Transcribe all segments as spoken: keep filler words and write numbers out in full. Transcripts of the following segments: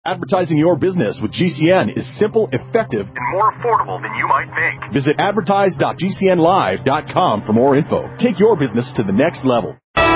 Advertising your business with G C N is simple, effective, and more affordable than you might think. Visit advertise dot g c n live dot com for more info. Take your business to the next level.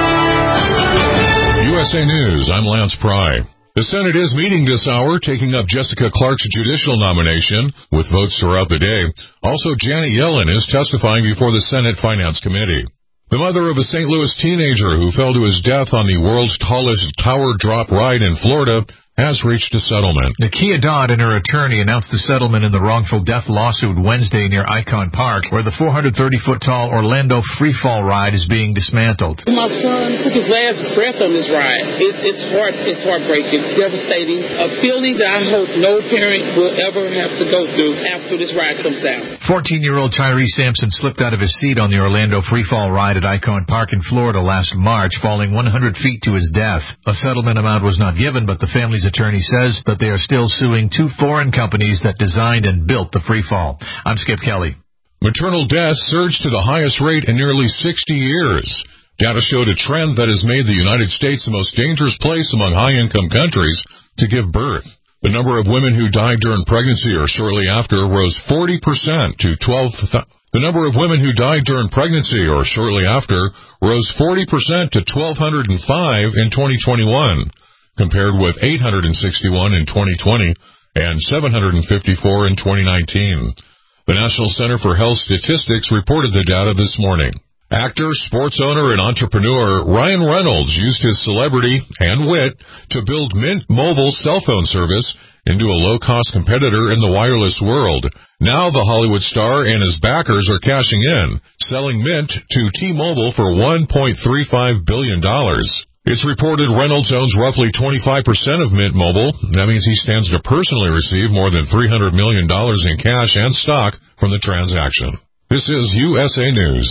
U S A News, I'm Lance Pry. The Senate is meeting this hour, taking up Jessica Clark's judicial nomination, with votes throughout the day. Also, Janet Yellen is testifying before the Senate Finance Committee. The mother of a Saint Louis teenager who fell to his death on the world's tallest tower drop ride in Florida has reached a settlement. Nakia Dodd and her attorney announced the settlement in the wrongful death lawsuit Wednesday near Icon Park, where the four hundred thirty foot tall Orlando freefall ride is being dismantled. My son took his last breath on this ride. It, it's heart, it's heartbreaking, devastating, a feeling that I hope no parent will ever have to go through after this ride comes down. fourteen-year-old Tyree Sampson slipped out of his seat on the Orlando freefall ride at Icon Park in Florida last March, falling one hundred feet to his death. A settlement amount was not given, but the family's attorney says that they are still suing two foreign companies that designed and built the freefall. I'm Skip Kelly. Maternal deaths surged to the highest rate in nearly sixty years. Data showed a trend that has made the United States the most dangerous place among high-income countries to give birth. The number of women who died during pregnancy or shortly after rose forty percent to twelve thousand. The number of women who died during pregnancy or shortly after rose forty percent to one thousand two hundred five in twenty twenty-one. Compared with eight hundred sixty-one in twenty twenty and seven hundred fifty-four in twenty nineteen. The National Center for Health Statistics reported the data this morning. Actor, sports owner, and entrepreneur Ryan Reynolds used his celebrity and wit to build Mint Mobile cell phone service into a low-cost competitor in the wireless world. Now the Hollywood star and his backers are cashing in, selling Mint to T-Mobile for one point three five billion dollars. It's reported Reynolds owns roughly twenty-five percent of Mint Mobile. That means he stands to personally receive more than three hundred million dollars in cash and stock from the transaction. This is U S A News.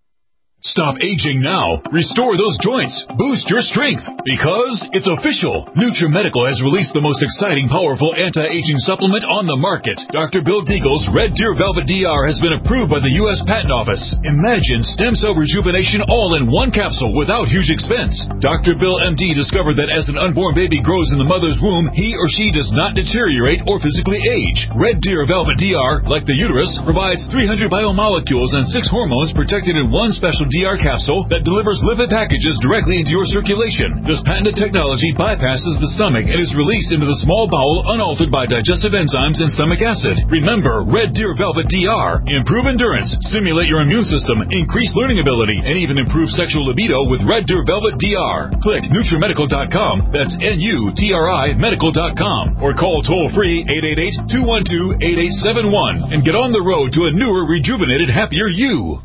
Stop aging now. Restore those joints. Boost your strength. Because it's official. NutriMedical has released the most exciting, powerful anti-aging supplement on the market. Doctor Bill Deagle's Red Deer Velvet D R has been approved by the U S Patent Office. Imagine stem cell rejuvenation all in one capsule without huge expense. Doctor Bill M D discovered that as an unborn baby grows in the mother's womb, he or she does not deteriorate or physically age. Red Deer Velvet D R, like the uterus, provides three hundred biomolecules and six hormones protected in one special D R capsule that delivers lipid packages directly into your circulation. This patented technology bypasses the stomach and is released into the small bowel unaltered by digestive enzymes and stomach acid. Remember, Red Deer Velvet D R. Improve endurance, stimulate your immune system, increase learning ability, and even improve sexual libido with Red Deer Velvet D R. Click Nutrimedical dot com, that's N U T R I medical dot com, or call toll-free eight eight eight, two one two, eight eight seven one and get on the road to a newer, rejuvenated, happier you.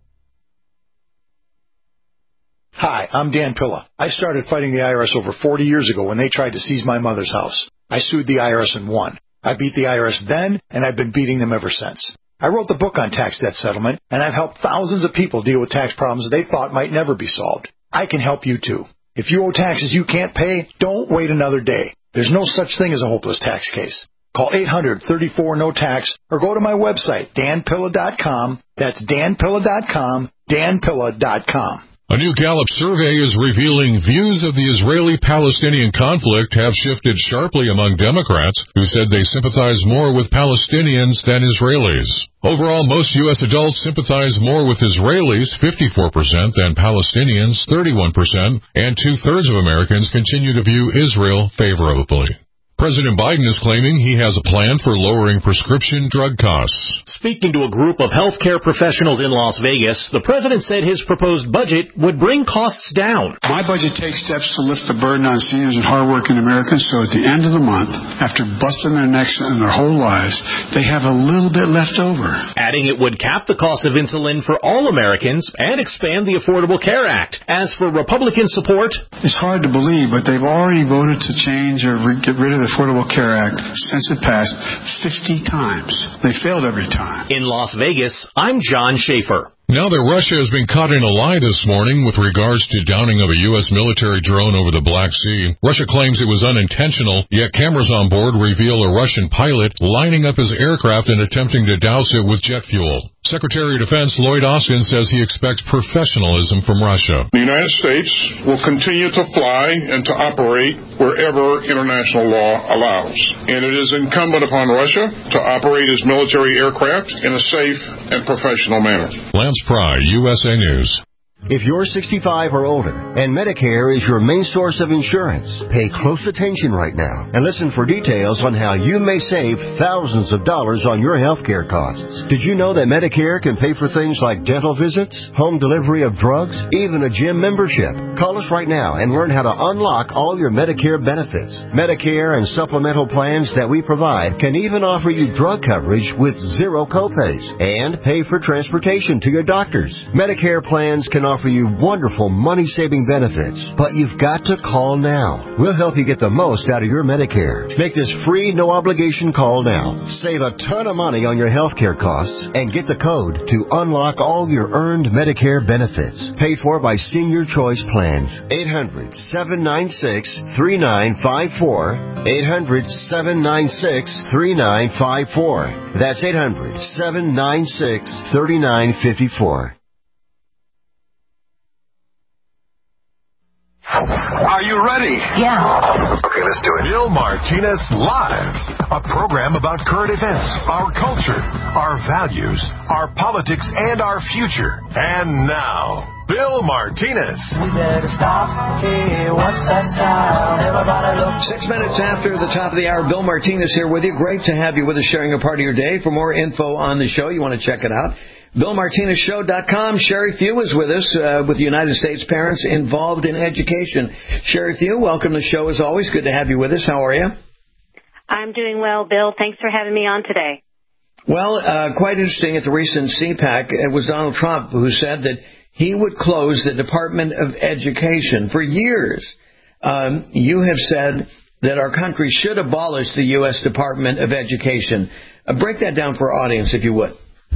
Hi, I'm Dan Pilla. I started fighting the I R S over forty years ago when they tried to seize my mother's house. I sued the I R S and won. I beat the I R S then, and I've been beating them ever since. I wrote the book on tax debt settlement, and I've helped thousands of people deal with tax problems they thought might never be solved. I can help you too. If you owe taxes you can't pay, don't wait another day. There's no such thing as a hopeless tax case. Call eight hundred, thirty-four, no tax or go to my website, dan pilla dot com. That's dan pilla dot com, dan pilla dot com. A new Gallup survey is revealing views of the Israeli-Palestinian conflict have shifted sharply among Democrats, who said they sympathize more with Palestinians than Israelis. Overall, most U S adults sympathize more with Israelis, fifty-four percent, than Palestinians, thirty-one percent, and two-thirds of Americans continue to view Israel favorably. President Biden is claiming he has a plan for lowering prescription drug costs. Speaking to a group of healthcare professionals in Las Vegas, the president said his proposed budget would bring costs down. My budget takes steps to lift the burden on seniors and hardworking Americans so at the end of the month, after busting their necks in their whole lives, they have a little bit left over. Adding it would cap the cost of insulin for all Americans and expand the Affordable Care Act. As for Republican support, it's hard to believe, but they've already voted to change or get rid of the Affordable Care Act since it passed fifty times. They failed every time. In Las Vegas, I'm John Schaefer. Now that Russia has been caught in a lie this morning with regards to downing of a U S military drone over the Black Sea, Russia claims it was unintentional, yet cameras on board reveal a Russian pilot lining up his aircraft and attempting to douse it with jet fuel. Secretary of Defense Lloyd Austin says he expects professionalism from Russia. The United States will continue to fly and to operate wherever international law allows. And it is incumbent upon Russia to operate its military aircraft in a safe and professional manner. Lance Pry, U S A News. If you're sixty-five or older and Medicare is your main source of insurance, pay close attention right now and listen for details on how you may save thousands of dollars on your health care costs. Did you know that Medicare can pay for things like dental visits, home delivery of drugs, even a gym membership? Call us right now and learn how to unlock all your Medicare benefits. Medicare and supplemental plans that we provide can even offer you drug coverage with zero copays and pay for transportation to your doctors. Medicare plans can offer you wonderful money-saving benefits, but you've got to call now. We'll help you get the most out of your Medicare. Make this free, no-obligation call now. Save a ton of money on your health care costs and get the code to unlock all your earned Medicare benefits. Paid for by Senior Choice Plans. eight hundred, seven nine six, three nine five four. eight hundred, seven nine six, three nine five four. That's eight hundred, seven nine six, three nine five four. Are you ready? Yeah. Okay, let's do it. Bill Martinez Live, a program about current events, our culture, our values, our politics, and our future. And now, Bill Martinez. We better stop. Hey, what's that sound? Everybody look. Six minutes after the top of the hour, Bill Martinez here with you. Great to have you with us, sharing a part of your day. For more info on the show, you want to check it out. Bill Martinez Show dot com. Sherry Few is with us uh, with United States Parents Involved in Education. Sherry Few, welcome to the show as always. Good to have you with us. How are you? I'm doing well, Bill. Thanks for having me on today. Well, uh, quite interesting at the recent C PAC, it was Donald Trump who said that he would close the Department of Education. For years, um, you have said that our country should abolish the U S Department of Education. Uh, break that down for our audience, if you would.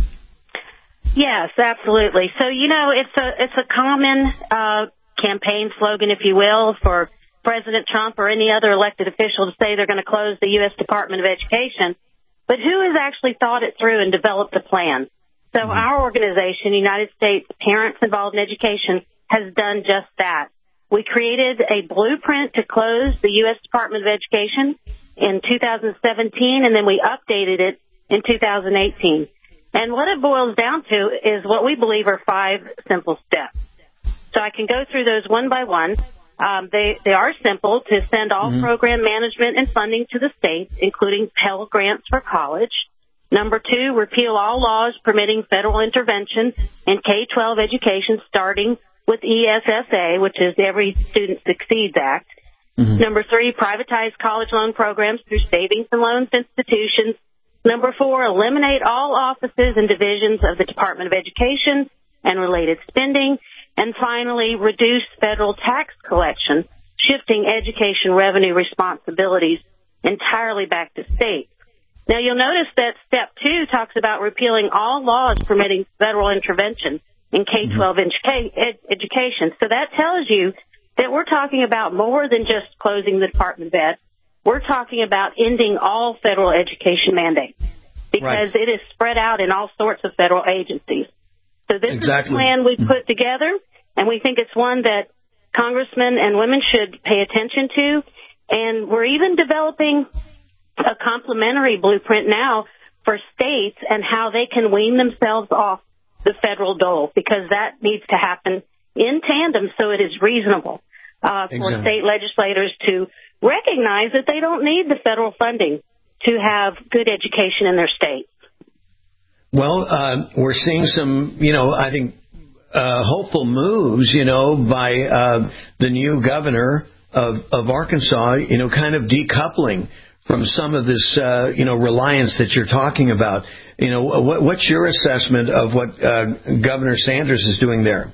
Yes, absolutely. So, you know, it's a it's a common uh, campaign slogan, if you will, for President Trump or any other elected official to say they're going to close the U S Department of Education. But who has actually thought it through and developed a plan? So mm-hmm. our organization, United States Parents Involved in Education, has done just that. We created a blueprint to close the U S Department of Education in two thousand seventeen, and then we updated it in two thousand eighteen. And what it boils down to is what we believe are five simple steps. So I can go through those one by one. Um, they, they are simple: to send all mm-hmm. program management and funding to the states, including Pell Grants for college. Number two, repeal all laws permitting federal intervention in K twelve education, starting with E S S A, which is the Every Student Succeeds Act. Mm-hmm. Number three, privatize college loan programs through savings and loans institutions. Number four, eliminate all offices and divisions of the Department of Education and related spending. And finally, reduce federal tax collection, shifting education revenue responsibilities entirely back to states. Now, you'll notice that step two talks about repealing all laws permitting federal intervention in K twelve educa- ed- education. So that tells you that we're talking about more than just closing the Department of Ed. We're talking about ending all federal education mandates because right. it is spread out in all sorts of federal agencies. So this exactly. is the plan we put together, and we think it's one that congressmen and women should pay attention to. And we're even developing a complementary blueprint now for states and how they can wean themselves off the federal dole, because that needs to happen in tandem so it is reasonable uh, for exactly. state legislators to recognize that they don't need the federal funding to have good education in their state. Well, uh, we're seeing some, you know, I think uh, hopeful moves, you know, by uh, the new governor of, of Arkansas, you know, kind of decoupling from some of this, uh, you know, reliance that you're talking about. You know, what, what's your assessment of what uh, Governor Sanders is doing there?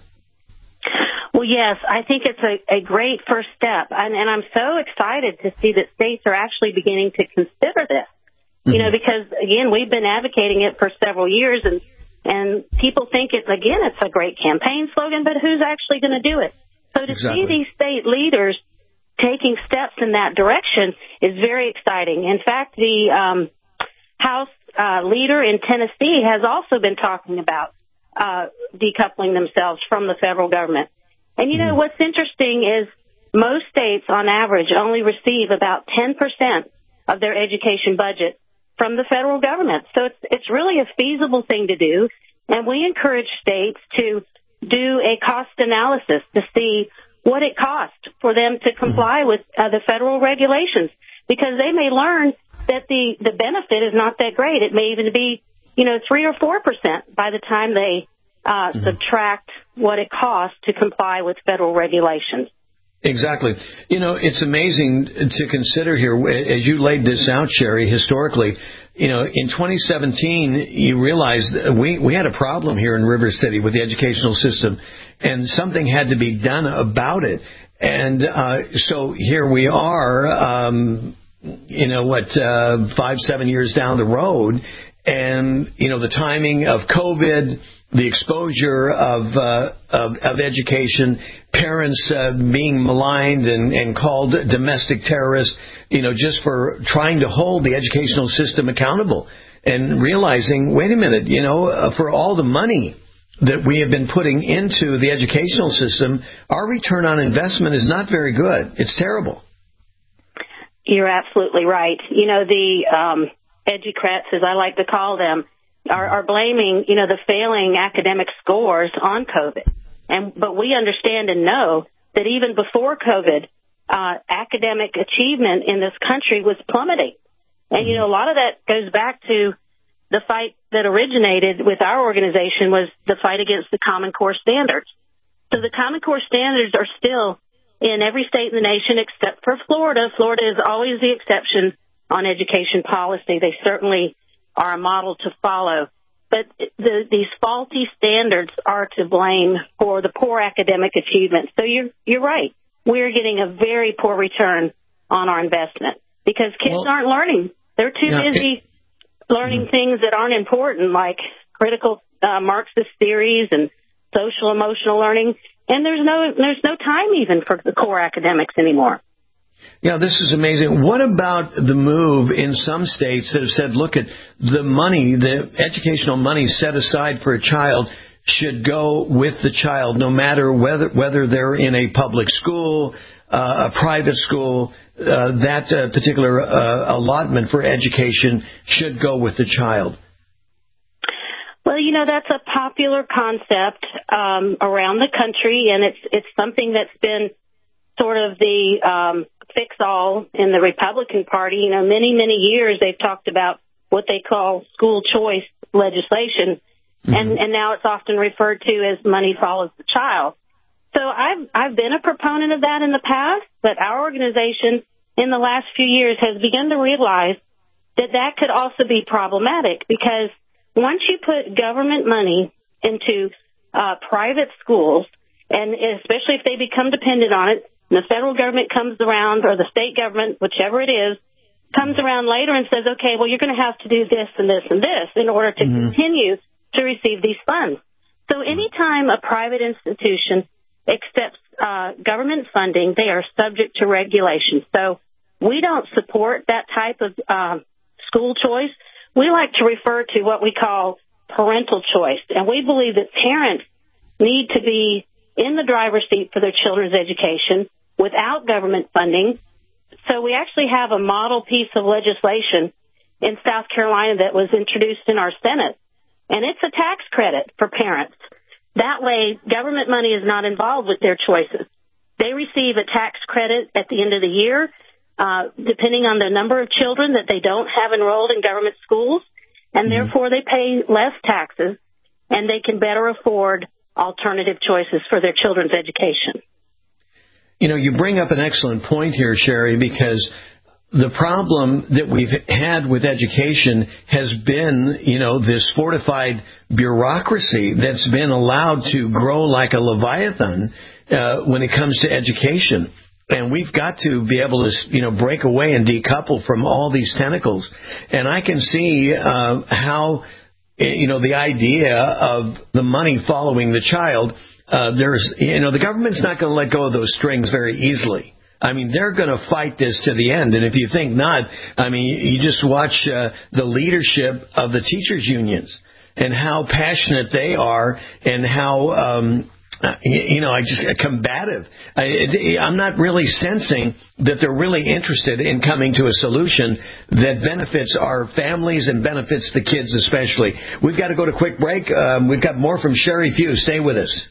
Well, yes, I think it's a, a great first step, and, and I'm so excited to see that states are actually beginning to consider this. Mm-hmm. You know, because, again, we've been advocating it for several years, and, and people think, it's again, it's a great campaign slogan, but who's actually going to do it? So to exactly. see these state leaders taking steps in that direction is very exciting. In fact, the um, House uh, leader in Tennessee has also been talking about uh, decoupling themselves from the federal government. And, you know, what's interesting is most states, on average, only receive about ten percent of their education budget from the federal government. So it's, it's really a feasible thing to do. And we encourage states to do a cost analysis to see what it costs for them to comply with uh, the federal regulations, because they may learn that the, the benefit is not that great. It may even be, you know, three or four percent by the time they uh, mm-hmm. subtract what it costs to comply with federal regulations. Exactly. You know, it's amazing to consider here, as you laid this out, Sherry, historically, you know, in twenty seventeen, you realized we, we had a problem here in River City with the educational system, and something had to be done about it. And uh, so here we are, um, you know, what, uh, five, seven years down the road, and, you know, the timing of COVID, the exposure of, uh, of, of education, parents uh, being maligned and, and called domestic terrorists, you know, just for trying to hold the educational system accountable, and realizing, wait a minute, you know, uh, for all the money that we have been putting into the educational system, our return on investment is not very good. It's terrible. You're absolutely right. You know, the um, educrats, as I like to call them, are, are blaming, you know, the failing academic scores on COVID. And but we understand and know that even before COVID, uh, academic achievement in this country was plummeting. And, you know, a lot of that goes back to the fight that originated with our organization was the fight against the Common Core standards. So the Common Core standards are still in every state in the nation except for Florida. Florida is always the exception on education policy. They certainly are a model to follow. But the, these faulty standards are to blame for the poor academic achievement. So you're, you're right. We're getting a very poor return on our investment because kids well, aren't learning. They're too yeah, busy it, learning mm-hmm. things that aren't important, like critical uh, Marxist theories and social emotional learning. And there's no there's no time even for the core academics anymore. Yeah, this is amazing. What about the move in some states that have said, look, at the money, the educational money set aside for a child should go with the child, no matter whether whether they're in a public school, uh, a private school, uh, that uh, particular uh, allotment for education should go with the child. Well, you know, that's a popular concept um, around the country, and it's it's something that's been sort of the um, fix-all in the Republican Party. You know, many, many years they've talked about what they call school choice legislation, mm-hmm. and, and now it's often referred to as money follows the child. So I've, I've been a proponent of that in the past, but our organization in the last few years has begun to realize that that could also be problematic because once you put government money into uh, private schools, and especially if they become dependent on it, and the federal government comes around, or the state government, whichever it is, comes around later and says, okay, well, you're going to have to do this and this and this in order to mm-hmm. continue to receive these funds. So anytime a private institution accepts uh, government funding, they are subject to regulation. So we don't support that type of uh, school choice. We like to refer to what we call parental choice, and we believe that parents need to be in the driver's seat for their children's education without government funding. So we actually have a model piece of legislation in South Carolina that was introduced in our Senate, and it's a tax credit for parents. That way, government money is not involved with their choices. They receive a tax credit at the end of the year, uh, depending on the number of children that they don't have enrolled in government schools, and mm-hmm. therefore they pay less taxes, and they can better afford alternative choices for their children's education. You know, you bring up an excellent point here, Sherry, because the problem that we've had with education has been, you know, this fortified bureaucracy that's been allowed to grow like a leviathan uh, when it comes to education. And we've got to be able to, you know, break away and decouple from all these tentacles. And I can see uh, how, you know, the idea of the money following the child, uh, there's, you know, the government's not going to let go of those strings very easily. I mean, they're going to fight this to the end. And if you think not, I mean, you just watch uh, the leadership of the teachers' unions and how passionate they are and how, um, you know, I just combative. I, I'm not really sensing that they're really interested in coming to a solution that benefits our families and benefits the kids especially. We've got to go to a quick break. Um, we've got more from Sherry Few. Stay with us.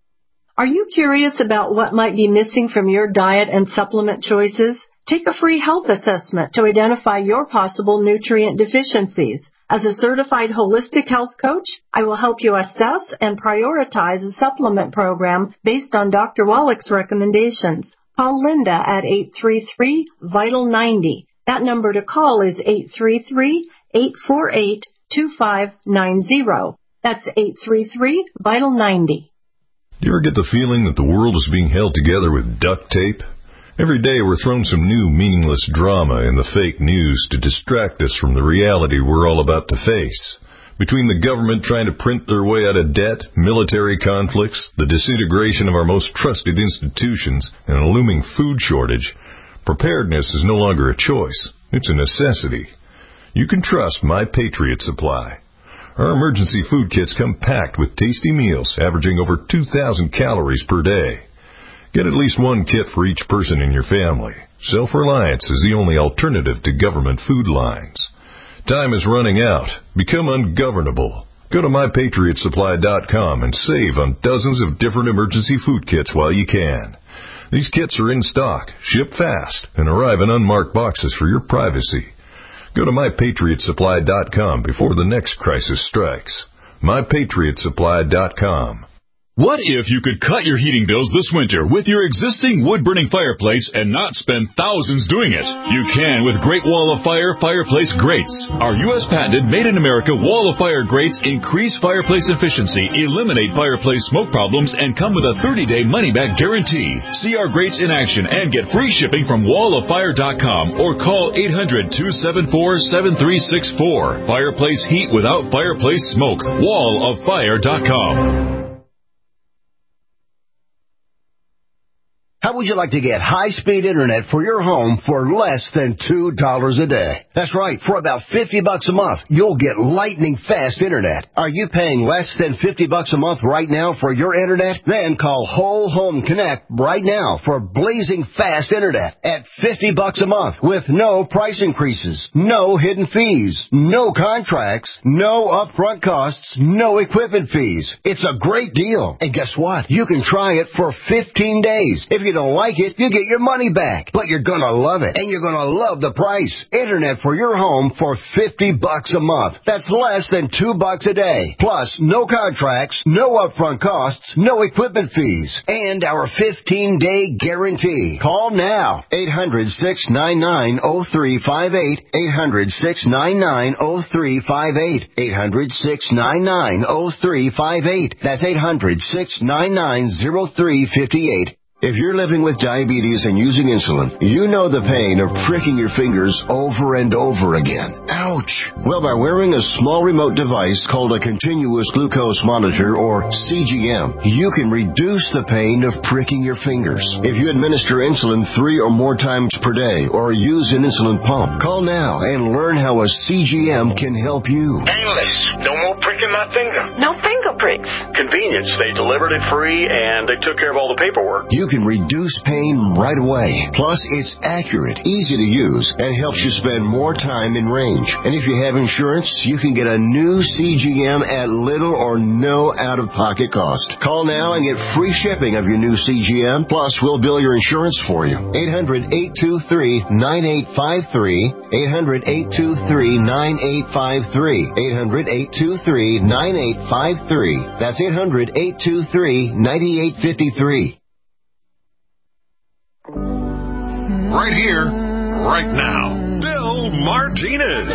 Are you curious about what might be missing from your diet and supplement choices? Take a free health assessment to identify your possible nutrient deficiencies. As a certified holistic health coach, I will help you assess and prioritize a supplement program based on Doctor Wallach's recommendations. Call Linda at eight three three, vital ninety. That number to call is eight three three, eight four eight, two five nine zero. That's eight three three, vital ninety. Do you ever get the feeling that the world is being held together with duct tape? Every day we're thrown some new meaningless drama in the fake news to distract us from the reality we're all about to face. Between the government trying to print their way out of debt, military conflicts, the disintegration of our most trusted institutions, and a looming food shortage, preparedness is no longer a choice. It's a necessity. You can trust My Patriot Supply. Our emergency food kits come packed with tasty meals averaging over two thousand calories per day. Get at least one kit for each person in your family. Self-reliance is the only alternative to government food lines. Time is running out. Become ungovernable. Go to my patriot supply dot com and save on dozens of different emergency food kits while you can. These kits are in stock, ship fast, and arrive in unmarked boxes for your privacy. Go to my patriot supply dot com before the next crisis strikes. my patriot supply dot com. What if you could cut your heating bills this winter with your existing wood-burning fireplace and not spend thousands doing it? You can with Great Wall of Fire Fireplace Grates. Our U S patented made-in-America Wall of Fire grates increase fireplace efficiency, eliminate fireplace smoke problems, and come with a thirty-day money-back guarantee. See our grates in action and get free shipping from wall of fire dot com or call eight hundred, two seven four, seven three six four. Fireplace heat without fireplace smoke. wall of fire dot com. How would you like to get high-speed internet for your home for less than two dollars a day? That's right. For about fifty bucks a month, you'll get lightning-fast internet. Are you paying less than fifty bucks a month right now for your internet? Then call Whole Home Connect right now for blazing fast internet at fifty bucks a month with no price increases, no hidden fees, no contracts, no upfront costs, no equipment fees. It's a great deal. And guess what? You can try it for fifteen days. If you don't like it, you get your money back. But you're gonna love it, and you're gonna love the price. Internet for your home for fifty bucks a month. That's less than two bucks a day. Plus, no contracts, no upfront costs, no equipment fees, and our fifteen-day guarantee. Call now. eight hundred, six nine nine, oh three five eight. eight hundred, six nine nine, oh three five eight. eight hundred, six nine nine, oh three five eight. That's eight hundred, six nine nine, oh three five eight. If you're living with diabetes and using insulin, you know the pain of pricking your fingers over and over again. Ouch! Well, by wearing a small remote device called a continuous glucose monitor, or C G M, you can reduce the pain of pricking your fingers. If you administer insulin three or more times per day or use an insulin pump, call now and learn how a C G M can help you. Painless. No more pricking my finger. No finger pricks. Convenience. They delivered it free and they took care of all the paperwork. You can reduce pain right away. Plus, it's accurate, easy to use, and helps you spend more time in range. And if you have insurance, you can get a new C G M at little or no out-of-pocket cost. Call now and get free shipping of your new C G M. Plus, we'll bill your insurance for you. eight hundred, eight two three, nine eight five three. eight hundred, eight two three, nine eight five three. eight hundred, eight two three, nine eight five three. That's eight hundred, eight two three, nine eight five three. Right here, right now, Bill Martinez.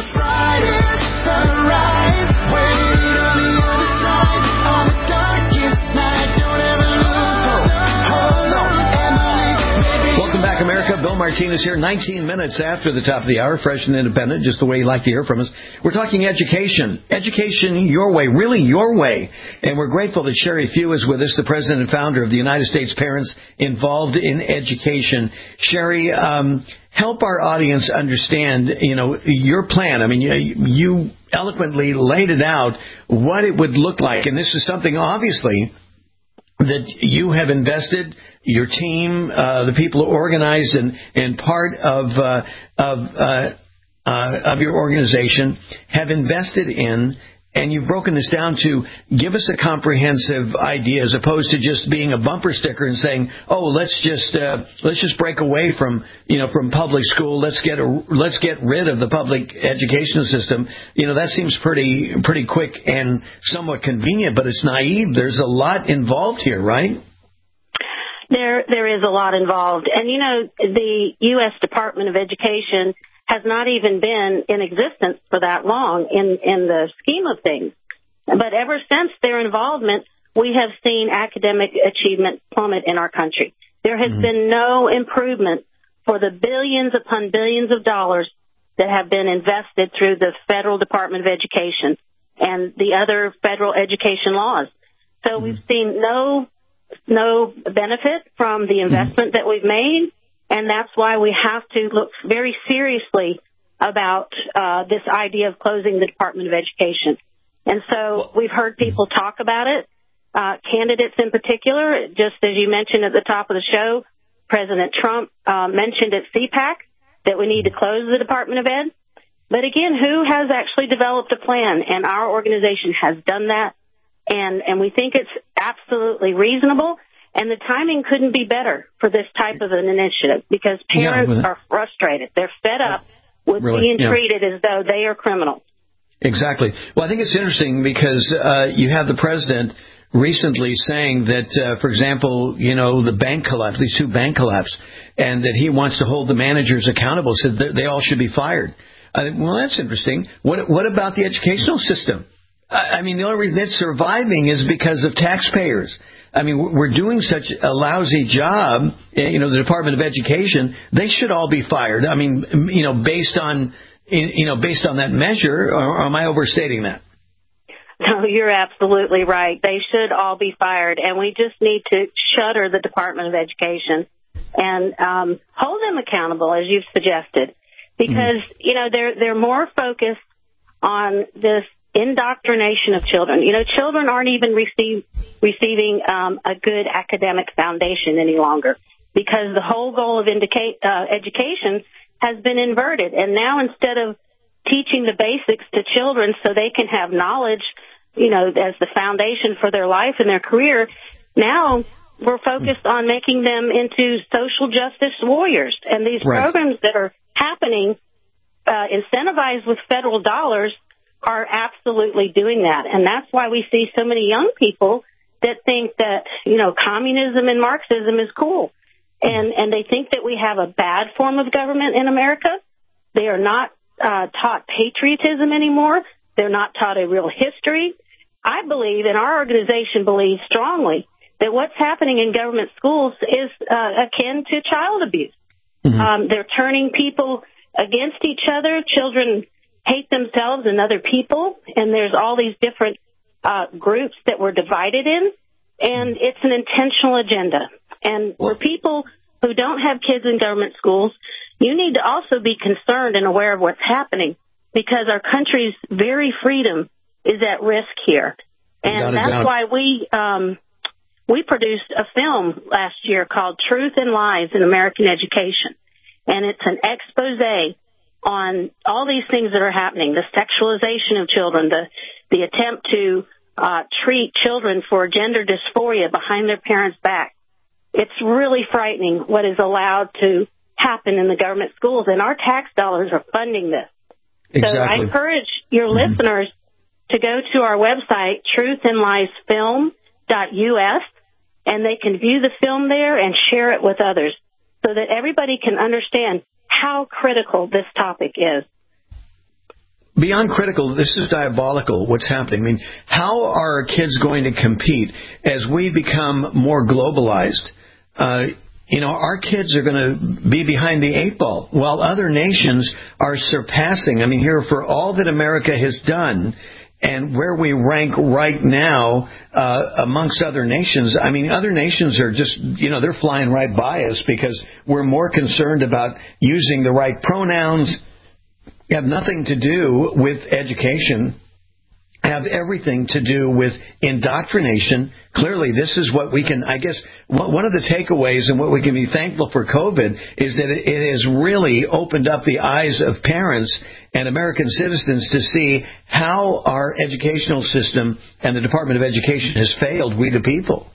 Welcome back, America. Bill Martinez here, nineteen minutes after the top of the hour, fresh and independent, just the way you like to hear from us. We're talking education. Education your way, really your way. And we're grateful that Sherry Few is with us, the president and founder of the United States Parents Involved in Education. Sherry, um, help our audience understand, you know, your plan. I mean, you, you eloquently laid it out, what it would look like. And this is something, obviously, that you have invested, your team, uh, the people organized and, and part of uh, of uh, uh, of your organization have invested in, and you've broken this down to give us a comprehensive idea as opposed to just being a bumper sticker and saying, oh, let's just uh, let's just break away from you know from public school. Let's get a, let's get rid of the public education system. You know that seems pretty pretty quick and somewhat convenient, but it's naive. There's a lot involved here, right? There there is a lot involved, and you know the U S Department of Education has not even been in existence for that long in, in the scheme of things. But ever since their involvement, we have seen academic achievement plummet in our country. There has mm-hmm. been no improvement for the billions upon billions of dollars that have been invested through the Federal Department of Education and the other federal education laws. So mm-hmm. we've seen no, no benefit from the investment mm-hmm. that we've made. And that's why we have to look very seriously about uh, this idea of closing the Department of Education. And so we've heard people talk about it, uh, candidates in particular. Just as you mentioned at the top of the show, President Trump uh, mentioned at C PAC that we need to close the Department of Ed. But again, who has actually developed a plan? And our organization has done that. And, and we think it's absolutely reasonable. And the timing couldn't be better for this type of an initiative because parents yeah, are frustrated. They're fed up with really, being yeah. treated as though they are criminals. Exactly. Well, I think it's interesting because uh, you have the president recently saying that, uh, for example, you know, the bank collapse, these two bank collapse, and that he wants to hold the managers accountable, said that they all should be fired. I think, well, that's interesting. What, what about the educational system? I mean, the only reason it's surviving is because of taxpayers. I mean, we're doing such a lousy job, you know, the Department of Education, they should all be fired. I mean, you know, based on, you know, based on that measure, or am I overstating that? No, you're absolutely right. They should all be fired, and we just need to shutter the Department of Education and um, hold them accountable, as you've suggested, because, mm-hmm. you know, they're they're more focused on this indoctrination of children. You know, children aren't even receive, receiving um, a good academic foundation any longer because the whole goal of indicate, uh, education has been inverted. And now instead of teaching the basics to children so they can have knowledge, you know, as the foundation for their life and their career, now we're focused on making them into social justice warriors. And these right. programs that are happening, uh, incentivized with federal dollars, are absolutely doing that. And that's why we see so many young people that think that, you know, communism and Marxism is cool. And, and they think that we have a bad form of government in America. They are not uh, taught patriotism anymore. They're not taught a real history. I believe, and our organization believes strongly, that what's happening in government schools is uh, akin to child abuse. Mm-hmm. Um, they're turning people against each other. Children hate themselves and other people, and there's all these different uh, groups that we're divided in, and it's an intentional agenda. And for people who don't have kids in government schools, you need to also be concerned and aware of what's happening because our country's very freedom is at risk here. And that's why we um, we produced a film last year called Truth and Lies in American Education, and it's an expose on all these things that are happening, the sexualization of children, the the attempt to uh, treat children for gender dysphoria behind their parents' back. It's really frightening what is allowed to happen in the government schools, and our tax dollars are funding this. Exactly. So I encourage your mm-hmm. listeners to go to our website, truth and lies film dot U S, and they can view the film there and share it with others so that everybody can understand how critical this topic is. Beyond critical, this is diabolical, what's happening. I mean, how are our kids going to compete as we become more globalized? Uh, you know, our kids are going to be behind the eight ball while other nations are surpassing. I mean, here, for all that America has done and where we rank right now uh, amongst other nations, I mean, other nations are just, you know, they're flying right by us because we're more concerned about using the right pronouns, have nothing to do with education, have everything to do with indoctrination. Clearly, this is what we can, I guess, one of the takeaways and what we can be thankful for COVID is that it has really opened up the eyes of parents and American citizens to see how our educational system and the Department of Education has failed we the people.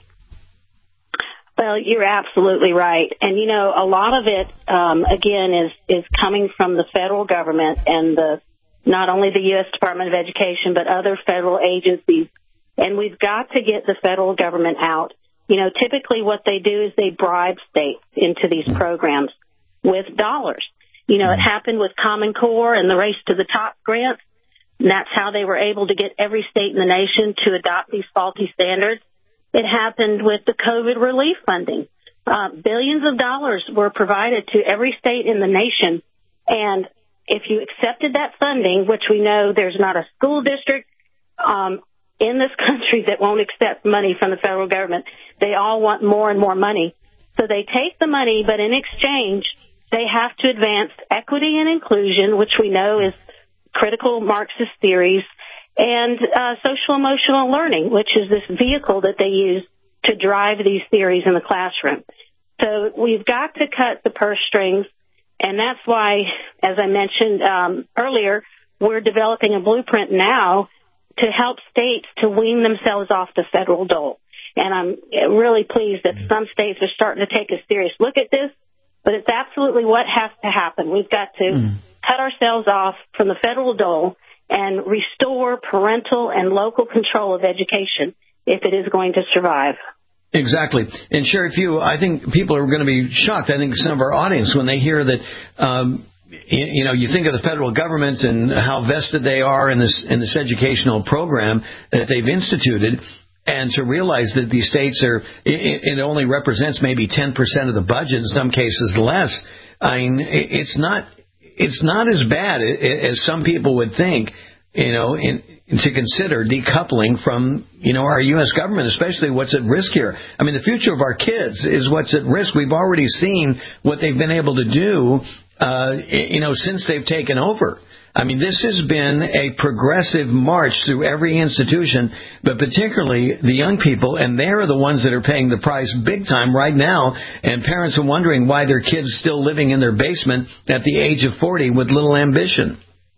Well, you're absolutely right. And, you know, a lot of it, um, again, is, is coming from the federal government and the not only the U S Department of Education, but other federal agencies. And we've got to get the federal government out. You know, typically what they do is they bribe states into these programs with dollars. You know, it happened with Common Core and the Race to the Top grants. And that's how they were able to get every state in the nation to adopt these faulty standards. It happened with the COVID relief funding. Uh, billions of dollars were provided to every state in the nation. And if you accepted that funding, which we know there's not a school district um, in this country that won't accept money from the federal government, they all want more and more money. So they take the money, but in exchange, they have to advance equity and inclusion, which we know is critical Marxist theories, and uh, social emotional learning, which is this vehicle that they use to drive these theories in the classroom. So we've got to cut the purse strings. And that's why, as I mentioned um, earlier, we're developing a blueprint now to help states to wean themselves off the federal dole. And I'm really pleased that some states are starting to take a serious look at this, but it's absolutely what has to happen. We've got to mm. cut ourselves off from the federal dole and restore parental and local control of education if it is going to survive. Exactly. And Sherry Few, I think people are going to be shocked, I think some of our audience, when they hear that, um, you know, you think of the federal government and how vested they are in this in this educational program that they've instituted, and to realize that these states are, it, it only represents maybe ten percent of the budget, in some cases less. I mean, it's not, it's not as bad as some people would think, you know, in, to consider decoupling from, you know, our U S government, especially what's at risk here. I mean, the future of our kids is what's at risk. We've already seen what they've been able to do, uh, you know, since they've taken over. I mean, this has been a progressive march through every institution, but particularly the young people, and they're the ones that are paying the price big time right now, and parents are wondering why their kids still living in their basement at the age of forty with little ambition.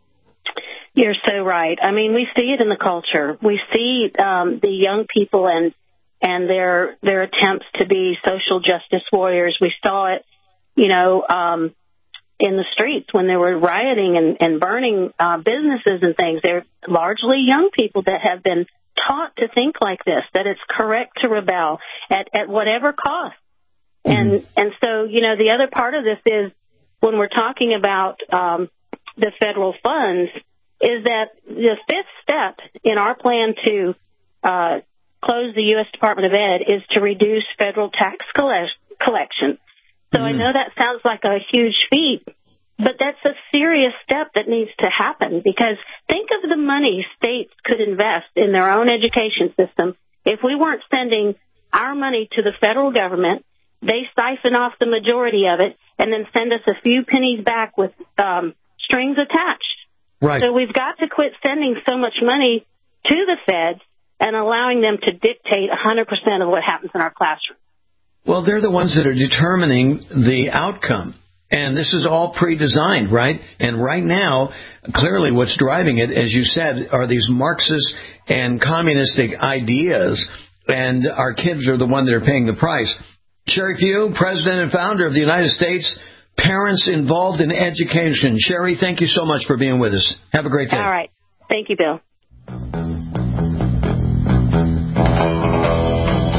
You're so right. I mean, we see it in the culture. We see um, the young people and and their their attempts to be social justice warriors. We saw it, you know, um, in the streets when they were rioting and, and burning uh, businesses and things. They're largely young people that have been taught to think like this, that it's correct to rebel at, at whatever cost. Mm-hmm. And and so, you know, the other part of this is when we're talking about um, the federal funds, is that the fifth step in our plan to uh, close the U S Department of Ed is to reduce federal tax collect- collection. So mm-hmm. I know that sounds like a huge feat, but that's a serious step that needs to happen, because think of the money states could invest in their own education system if we weren't sending our money to the federal government. They siphon off the majority of it and then send us a few pennies back with um, strings attached. Right. So we've got to quit sending so much money to the feds and allowing them to dictate one hundred percent of what happens in our classroom. Well, they're the ones that are determining the outcome. And this is all pre-designed, right? And right now, clearly what's driving it, as you said, are these Marxist and communistic ideas. And our kids are the ones that are paying the price. Sherry Few, President and founder of the United States Parents Involved in Education. Sherry, thank you so much for being with us. Have a great day. All right. Thank you, Bill.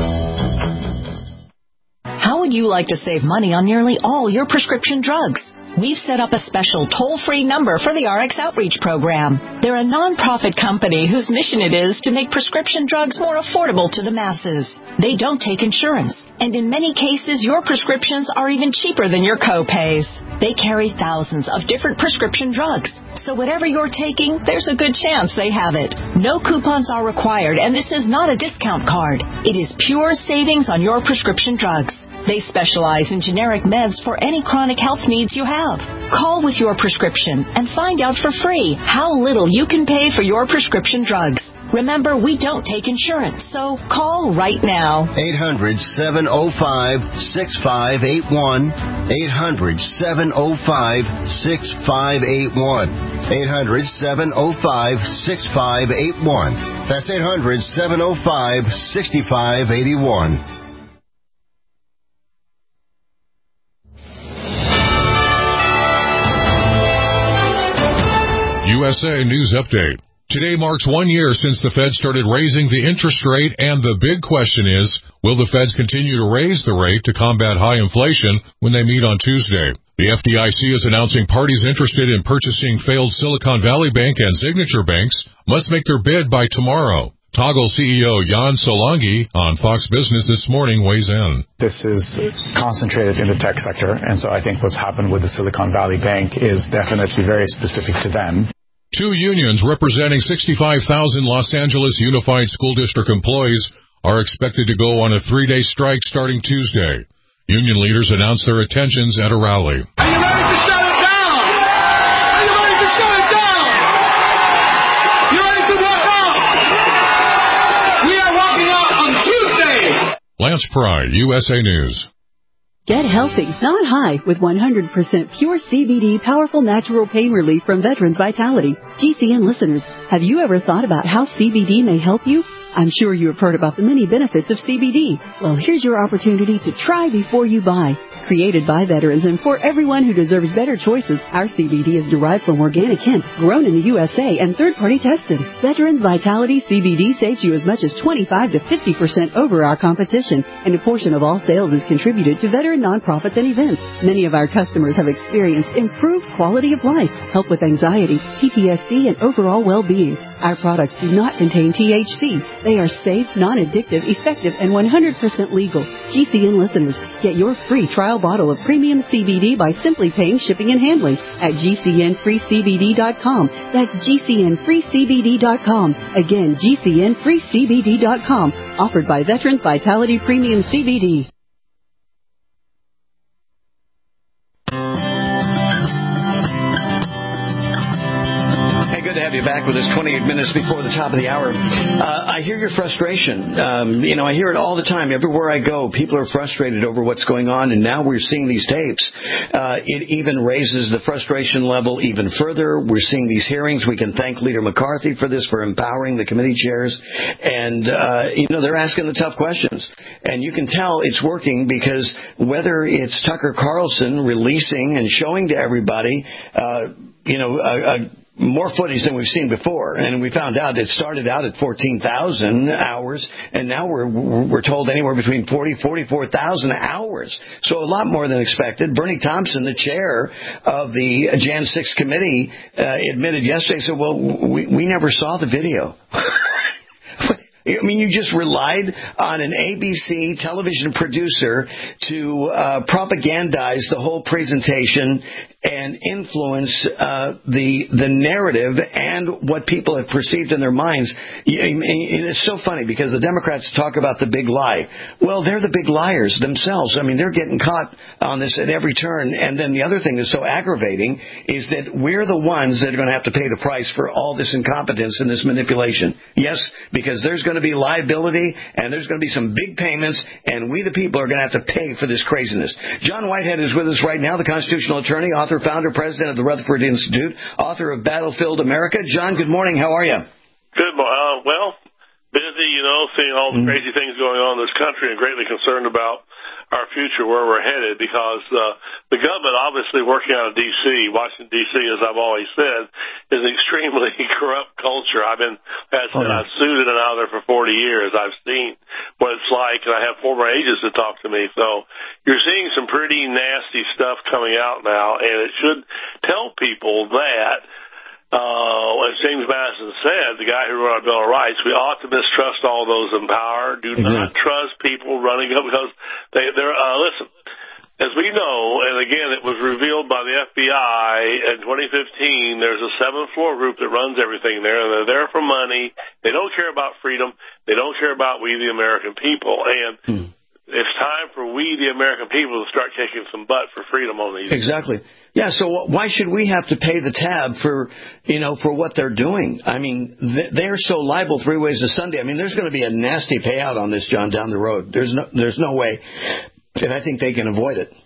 How would you like to save money on nearly all your prescription drugs? we've set up a special toll-free number for the R X Outreach Program. They're a nonprofit company whose mission it is to make prescription drugs more affordable to the masses. They don't take insurance, and in many cases, your prescriptions are even cheaper than your co-pays. They carry thousands of different prescription drugs, so whatever you're taking, there's a good chance they have it. No coupons are required, and this is not a discount card. It is pure savings on your prescription drugs. They specialize in generic meds for any chronic health needs you have. Call with your prescription and find out for free how little you can pay for your prescription drugs. Remember, we don't take insurance, so call right now. eight hundred, seven oh five, six five eight one. eight hundred, seven oh five, six five eight one. eight hundred, seven oh five, six five eight one. That's eight hundred, seven oh five, six five eight one. U S A News Update. Today marks one year since the Fed started raising the interest rate, and the big question is, will the Feds continue to raise the rate to combat high inflation when they meet on Tuesday? The F D I C is announcing parties interested in purchasing failed Silicon Valley Bank and Signature banks must make their bid by tomorrow. Toggle C E O Jan Solangi on Fox Business this morning weighs in. This is concentrated in the tech sector, and so I think what's happened with the Silicon Valley Bank is definitely very specific to them. Two unions representing sixty-five thousand Los Angeles Unified School District employees are expected to go on a three-day strike starting Tuesday. Union leaders announced their intentions at a rally. Are you ready to shut it down? Are you ready to shut it down? You ready to walk out? We are walking out on Tuesday. Lance Pry, U S A News. Get healthy, not high, with one hundred percent pure C B D powerful natural pain relief from Veterans Vitality. G C N listeners, have you ever thought about how C B D may help you? I'm sure you have heard about the many benefits of C B D. Well, here's your opportunity to try before you buy. Created by veterans and for everyone who deserves better choices, our C B D is derived from organic hemp, grown in the U S A and third-party tested. Veterans Vitality C B D saves you as much as twenty-five to fifty percent over our competition, and a portion of all sales is contributed to veteran nonprofits and events. Many of our customers have experienced improved quality of life, help with anxiety, P T S D, and overall well-being. Our products do not contain T H C. They are safe, non-addictive, effective, and one hundred percent legal. G C N listeners, get your free trial bottle of premium C B D by simply paying shipping and handling at G C N free C B D dot com. That's G C N free C B D dot com. Again, G C N free C B D dot com. Offered by Veterans Vitality Premium C B D. Good to have you back with us twenty-eight minutes before the top of the hour. Uh, I hear your frustration. Um, you know, I hear it all the time. Everywhere I go, people are frustrated over what's going on, and now we're seeing these tapes. Uh, it even raises the frustration level even further. We're seeing these hearings. We can thank Leader McCarthy for this, for empowering the committee chairs. And, uh, you know, they're asking the tough questions. And you can tell it's working because whether it's Tucker Carlson releasing and showing to everybody, uh, you know, a, a more footage than we've seen before, and we found out it started out at fourteen thousand hours, and now we're we're told anywhere between forty, forty-four thousand hours. So a lot more than expected. Bernie Thompson, the chair of the January sixth committee, uh, admitted yesterday, said, "Well, we we never saw the video." I mean, you just relied on an A B C television producer to uh, propagandize the whole presentation and influence uh, the the narrative and what people have perceived in their minds. It's so funny because the Democrats talk about the big lie. Well, they're the big liars themselves. I mean, they're getting caught on this at every turn. And then the other thing that's so aggravating is that we're the ones that are going to have to pay the price for all this incompetence and this manipulation. Yes, because there's going to be liability and there's going to be some big payments, and we the people are going to have to pay for this craziness. John Whitehead is with us right now, the constitutional attorney, author, founder, president of the Rutherford Institute, author of Battlefield America. John, good morning. How are you? Good. Uh, well, busy, you know, seeing all the mm. crazy things going on in this country and greatly concerned about our future, where we're headed, because uh, the government, obviously working out of D C, Washington, D C, as I've always said, is an extremely corrupt culture. I've been, as I said, I've sued in and out there for forty years. I've seen what it's like, and I have former agents that talk to me. So you're seeing some pretty nasty stuff coming out now, and it should tell people that, Uh, as James Madison said, the guy who wrote our Bill of Rights, we ought to mistrust all those in power. Do mm-hmm. not trust people running up, because they, they're, uh, listen, as we know, and again, it was revealed by the F B I in twenty fifteen, there's a seventh floor group that runs everything there, and they're there for money. They don't care about freedom. They don't care about we, the American people. And mm. it's time for we, the American people, to start kicking some butt for freedom on these. Exactly. Yeah, so why should we have to pay the tab for, you know, for what they're doing? I mean, they're so liable three ways to Sunday. I mean, there's going to be a nasty payout on this, John, down the road. There's no, there's no way, and I think they can avoid it.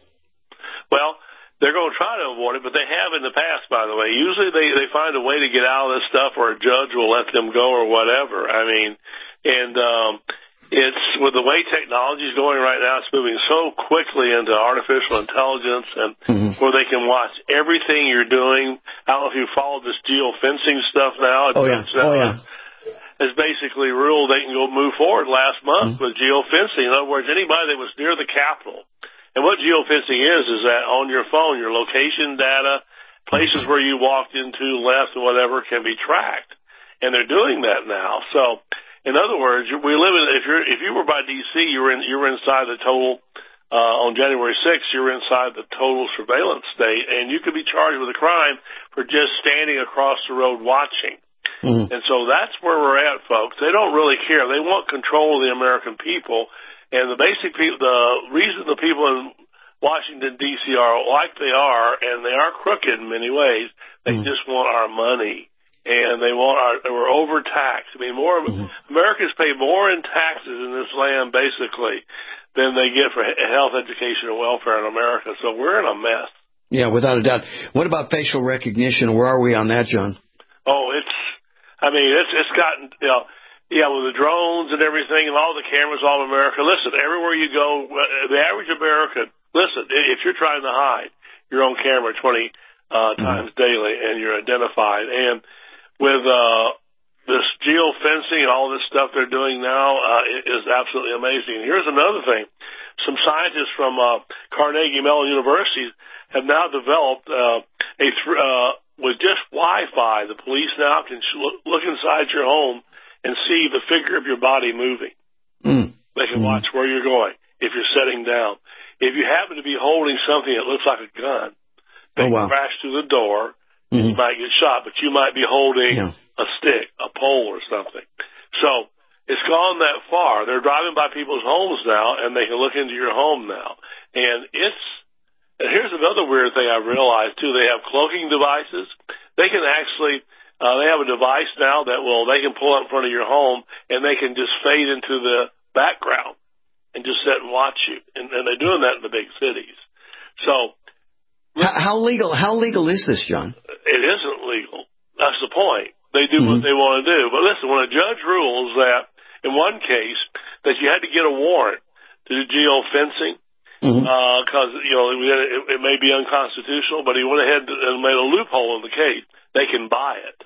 Well, they're going to try to avoid it, but they have in the past, by the way. Usually they, they find a way to get out of this stuff, or a judge will let them go or whatever. I mean, and um, it's with the way technology is going right now, it's moving so quickly into artificial intelligence, and mm-hmm. where they can watch everything you're doing. I don't know if you follow this geofencing stuff now. Oh, yeah. Oh, yeah. It's basically ruled they can go move forward last month mm-hmm. with geofencing. In other words, anybody that was near the Capitol. And what geofencing is, is that on your phone, your location data, places where you walked into, left, or whatever, can be tracked. And they're doing that now. So, in other words, we live in, if you're, if you were by D C, you were in, you were inside the total, uh, on January sixth, you were inside the total surveillance state, and you could be charged with a crime for just standing across the road watching. Mm-hmm. And so that's where we're at, folks. They don't really care. They want control of the American people, and the basic people, the reason the people in Washington, D C are like they are, and they are crooked in many ways, they mm-hmm. just want our money. And they want our, we're overtaxed. I mean, more mm-hmm. Americans pay more in taxes in this land, basically, than they get for health, education, and welfare in America. So we're in a mess. Yeah, without a doubt. What about facial recognition? Where are we on that, John? Oh, it's, I mean, it's it's gotten, you know, yeah, with the drones and everything and all the cameras all in America. Listen, everywhere you go, the average American, listen, if you're trying to hide, you're on camera twenty uh, mm-hmm. times daily, and you're identified. And with uh, this geofencing and all this stuff they're doing now uh, is absolutely amazing. And here's another thing. Some scientists from uh, Carnegie Mellon University have now developed uh, a th- uh, with just Wi-Fi, the police now can sh- look inside your home and see the figure of your body moving. Mm. They can mm. watch where you're going if you're sitting down. If you happen to be holding something that looks like a gun, they oh, wow. can crash through the door. Mm-hmm. You might get shot, but you might be holding yeah. a stick, a pole, or something. So it's gone that far. They're driving by people's homes now, and they can look into your home now. And it's and here's another weird thing I've realized, too. They have cloaking devices. They can actually, uh, they have a device now that will, they can pull up in front of your home, and they can just fade into the background and just sit and watch you. And, and they're doing that in the big cities. So, How, how legal? How legal is this, John? It isn't legal. That's the point. They do mm-hmm. what they want to do. But listen, when a judge rules that, in one case, that you had to get a warrant to do geofencing, because mm-hmm. uh, you know it, it may be unconstitutional, but he went ahead and made a loophole in the case. They can buy it.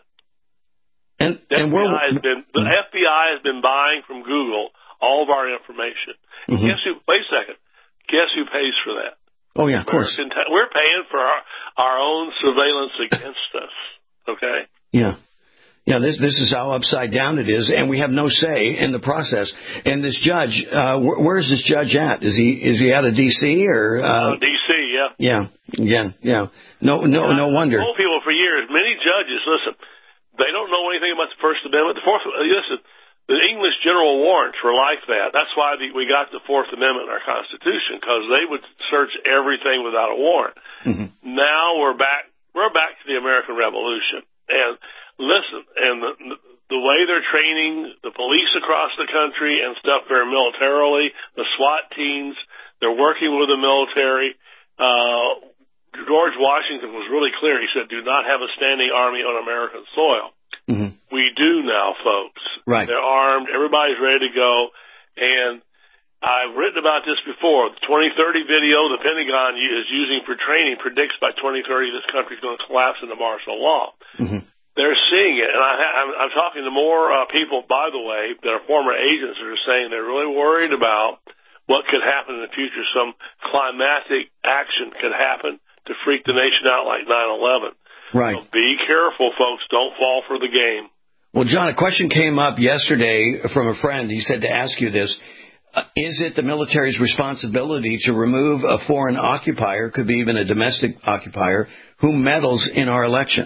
And, the and F B I has been the mm-hmm. F B I has been buying from Google all of our information. Mm-hmm. Guess who? Wait a second. Guess who pays for that? Oh, yeah, of course. We're paying for our, our own surveillance against us, okay? Yeah. Yeah, this this is how upside down it is, and we have no say in the process. And this judge, uh, wh- where is this judge at? Is he is he out of D C or? Uh, uh, D C, yeah. Yeah, yeah, yeah. No, no, yeah, no wonder. I've told people for years, many judges, listen, they don't know anything about the First Amendment. The Fourth, listen, the English general warrants were like that. That's why the, we got the Fourth Amendment in our Constitution, because they would search everything without a warrant. Mm-hmm. Now we're back. We're back to the American Revolution. And listen, and the, the way they're training the police across the country and stuff very militarily, the SWAT teams, they're working with the military. Uh, George Washington was really clear. He said, "Do not have a standing army on American soil." Mm-hmm. We do now, folks. Right. They're armed. Everybody's ready to go. And I've written about this before. The twenty thirty video the Pentagon is using for training predicts by twenty thirty this country's going to collapse into martial law. Mm-hmm. They're seeing it, and I, I'm, I'm talking to more uh, people, by the way, that are former agents that are saying they're really worried about what could happen in the future. Some climatic action could happen to freak the nation out like nine eleven. Right. So be careful, folks. Don't fall for the game. Well, John, a question came up yesterday from a friend. He said to ask you this. Uh, is it the military's responsibility to remove a foreign occupier, could be even a domestic occupier, who meddles in our election?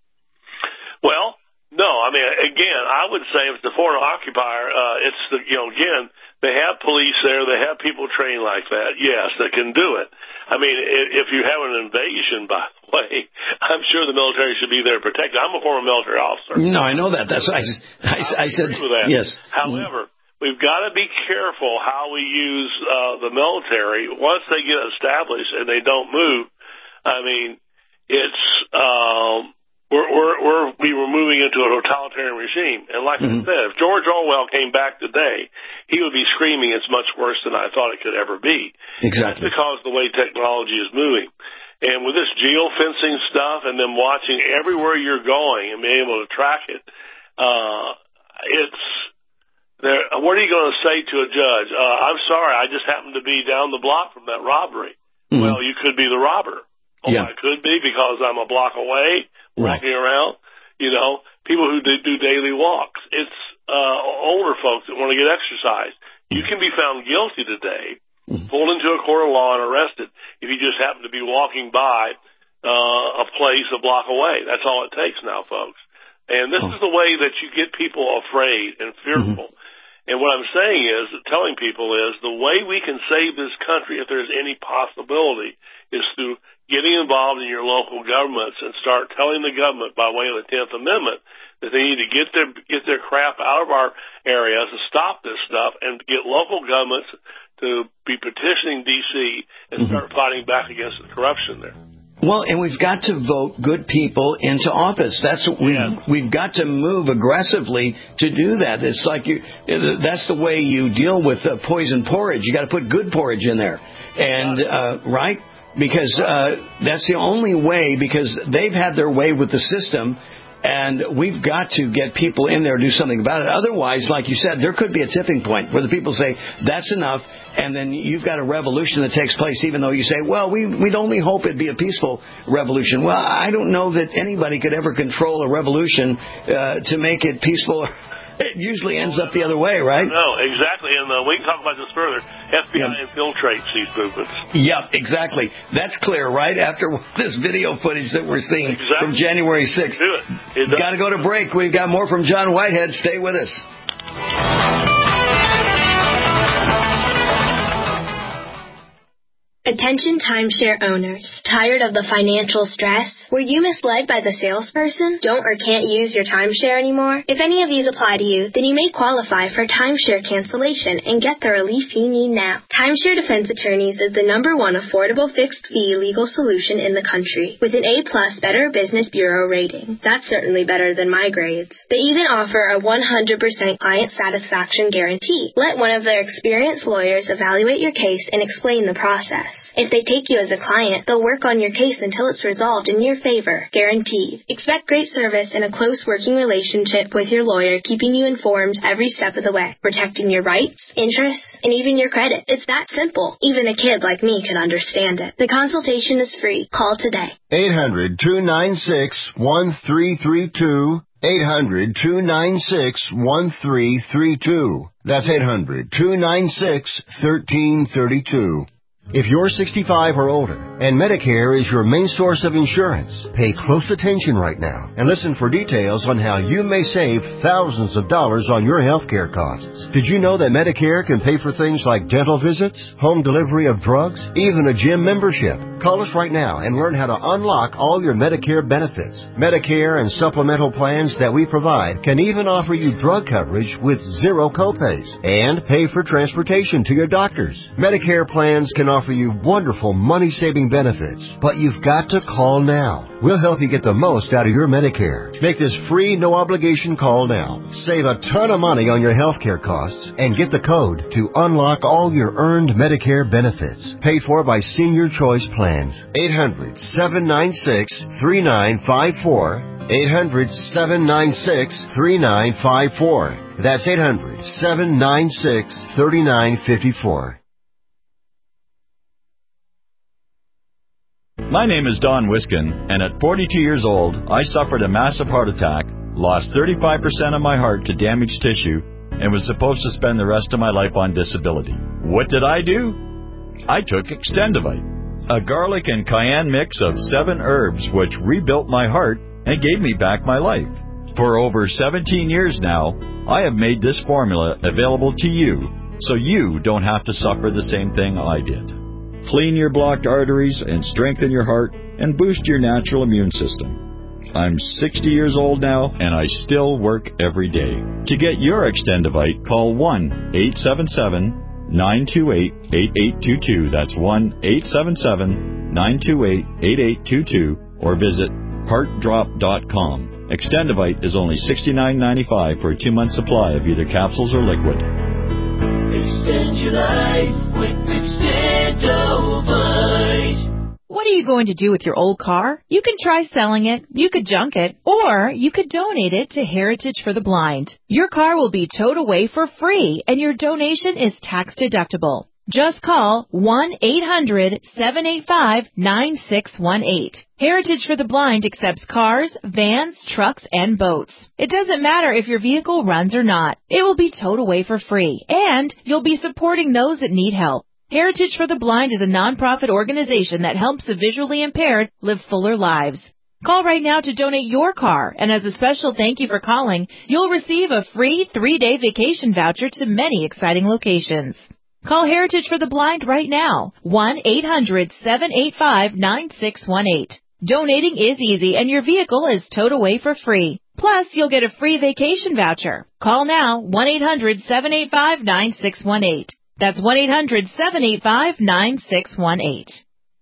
Well, no. I mean, again, I would say if it's a foreign occupier, uh, it's the, you know, again, they have police there. They have people trained like that, yes, that can do it. I mean, if you have an invasion, by the way, I'm sure the military should be there to protect you. I'm a former military officer. No, I know that. That's I, I, I, I said, with that. Yes. However, we've got to be careful how we use uh, the military. Once they get established and they don't move, I mean, it's um, we're we're we're we were moving into a totalitarian regime. And like mm-hmm. I said, if George Orwell came back today, he would be screaming, "It's much worse than I thought it could ever be." Exactly. That's because of the way technology is moving. And with this geofencing stuff and them watching everywhere you're going and being able to track it, uh, it's. There, what are you going to say to a judge? Uh, I'm sorry, I just happened to be down the block from that robbery. Mm-hmm. Well, you could be the robber. Oh, yeah. I could be because I'm a block away, walking right. around. You know, people who do, do daily walks. It's uh, older folks that want to get exercise. You can be found guilty today, mm-hmm. pulled into a court of law and arrested if you just happen to be walking by uh, a place a block away. That's all it takes now, folks. And this oh. is the way that you get people afraid and fearful. Mm-hmm. And what I'm saying is, telling people is, the way we can save this country, if there's any possibility, is through getting involved in your local governments and start telling the government by way of the tenth Amendment that they need to get their get their crap out of our areas and stop this stuff and get local governments to be petitioning D C and start mm-hmm. fighting back against the corruption there. Well, and we've got to vote good people into office. That's what we yeah. we've got to move aggressively to do that. It's like you that's the way you deal with uh, poison porridge. You got to put good porridge in there, and uh, right because uh, that's the only way. Because they've had their way with the system. And we've got to get people in there to do something about it. Otherwise, like you said, there could be a tipping point where the people say, that's enough, and then you've got a revolution that takes place, even though you say, well, we, we'd only hope it'd be a peaceful revolution. Well, I don't know that anybody could ever control a revolution uh, to make it peaceful. It usually ends up the other way, right? No, exactly. And uh, we can talk about this further. F B I yep. infiltrates these movements. Yep, exactly. That's clear, right? After this video footage that we're seeing exactly. from January sixth. Do it. it Got to go to break. We've got more from John Whitehead. Stay with us. Attention timeshare owners. Tired of the financial stress? Were you misled by the salesperson? Don't or can't use your timeshare anymore? If any of these apply to you, then you may qualify for timeshare cancellation and get the relief you need now. Timeshare Defense Attorneys is the number one affordable fixed-fee legal solution in the country, with an A-plus Better Business Bureau rating. That's certainly better than my grades. They even offer a one hundred percent client satisfaction guarantee. Let one of their experienced lawyers evaluate your case and explain the process. If they take you as a client, they'll work on your case until it's resolved in your favor. Guaranteed. Expect great service and a close working relationship with your lawyer, keeping you informed every step of the way, protecting your rights, interests, and even your credit. It's that simple. Even a kid like me can understand it. The consultation is free. Call today. eight hundred, two nine six, one three three two. eight hundred, two nine six, one three three two. That's eight hundred, two nine six, one three three two. If you're sixty-five or older and Medicare is your main source of insurance, pay close attention right now and listen for details on how you may save thousands of dollars on your health care costs. Did you know that Medicare can pay for things like dental visits, home delivery of drugs, even a gym membership? Call us right now and learn how to unlock all your Medicare benefits. Medicare and supplemental plans that we provide can even offer you drug coverage with zero copays and pay for transportation to your doctors. Medicare plans can offer offer you wonderful money-saving benefits, but you've got to call now. We'll help you get the most out of your Medicare. Make this free, no-obligation call now. Save a ton of money on your health care costs and get the code to unlock all your earned Medicare benefits. Paid for by Senior Choice Plans. eight hundred, seven nine six, three nine five four. eight hundred, seven nine six, three nine five four. That's eight hundred, seven nine six, three nine five four. My name is Don Wiskin, and at forty-two years old, I suffered a massive heart attack, lost thirty-five percent of my heart to damaged tissue, and was supposed to spend the rest of my life on disability. What did I do? I took Extendivite, a garlic and cayenne mix of seven herbs which rebuilt my heart and gave me back my life. For over seventeen years now, I have made this formula available to you, so you don't have to suffer the same thing I did. Clean your blocked arteries and strengthen your heart and boost your natural immune system. I'm sixty years old now, and I still work every day. To get your Extendivite, call one eight seven seven, nine two eight, eight eight two two. That's one eight seven seven, nine two eight, eight eight two two, or visit heart drop dot com. Extendivite is only sixty-nine ninety-five for a two-month supply of either capsules or liquid. Extend your life with Extendivite. What are you going to do with your old car? You can try selling it, you could junk it, or you could donate it to Heritage for the Blind. Your car will be towed away for free, and your donation is tax deductible. Just call one eight hundred, seven eight five, nine six one eight. Heritage for the Blind accepts cars, vans, trucks, and boats. It doesn't matter if your vehicle runs or not. It will be towed away for free, and you'll be supporting those that need help. Heritage for the Blind is a nonprofit organization that helps the visually impaired live fuller lives. Call right now to donate your car, and as a special thank you for calling, you'll receive a free three-day vacation voucher to many exciting locations. Call Heritage for the Blind right now, one eight hundred, seven eight five, nine six one eight. Donating is easy, and your vehicle is towed away for free. Plus, you'll get a free vacation voucher. Call now, one eight hundred, seven eight five, nine six one eight. That's one eight hundred, seven eight five, nine six one eight.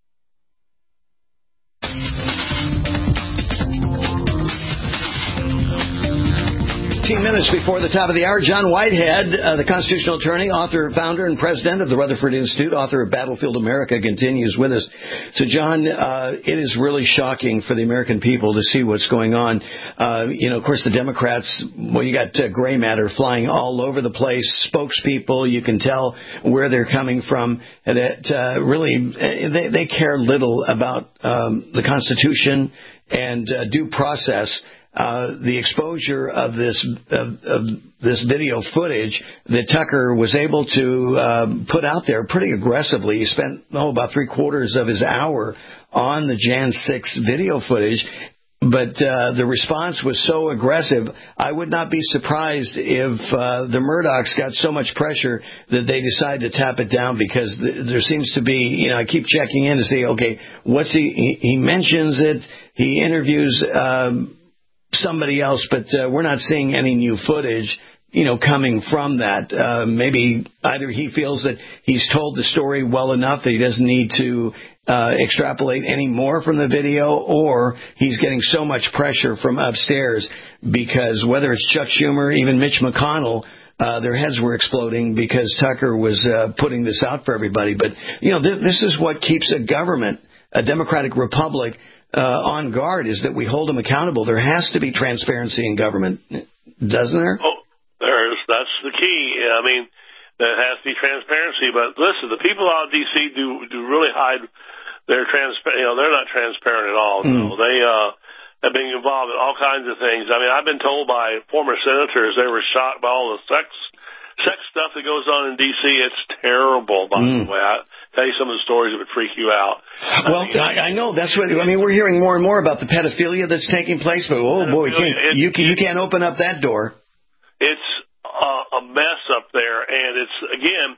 fifteen minutes before the top of the hour, John Whitehead, uh, the constitutional attorney, author, founder, and president of the Rutherford Institute, author of Battlefield America, continues with us. So, John, uh, it is really shocking for the American people to see what's going on. Uh, you know, of course, the Democrats, well, you got uh, gray matter flying all over the place, spokespeople, you can tell where they're coming from, that uh, really they, they care little about um, the Constitution and uh, due process. Uh, the exposure of this of, of this video footage that Tucker was able to uh, put out there pretty aggressively. He spent oh, about three quarters of his hour on the January sixth video footage, but uh, the response was so aggressive. I would not be surprised if uh, the Murdochs got so much pressure that they decided to tap it down, because th- there seems to be, you know, I keep checking in to see, okay, what's he? He, he mentions it. He interviews. Um, somebody else, but uh, we're not seeing any new footage, you know, coming from that. Uh, maybe either he feels that he's told the story well enough that he doesn't need to uh, extrapolate any more from the video, or he's getting so much pressure from upstairs, because whether it's Chuck Schumer, even Mitch McConnell, Uh, their heads were exploding because Tucker was uh, putting this out for everybody. But, you know, th- this is what keeps a government, a democratic republic, uh, on guard, is that we hold them accountable. There has to be transparency in government, doesn't there? Oh, there's, that's the key. I mean, there has to be transparency. But listen, the people out of D C do do really hide their transparent. You know, they're not transparent at all. Mm. So they uh, have been involved in all kinds of things. I mean, I've been told by former senators they were shocked by all the sex sex stuff that goes on in D C. It's terrible, by mm. the way. I tell you some of the stories that would freak you out. Well, I, I know that's what I mean. We're hearing more and more about the pedophilia that's taking place, but oh boy, you can't, you, can, you can't open up that door. It's uh, a mess up there, and it's again,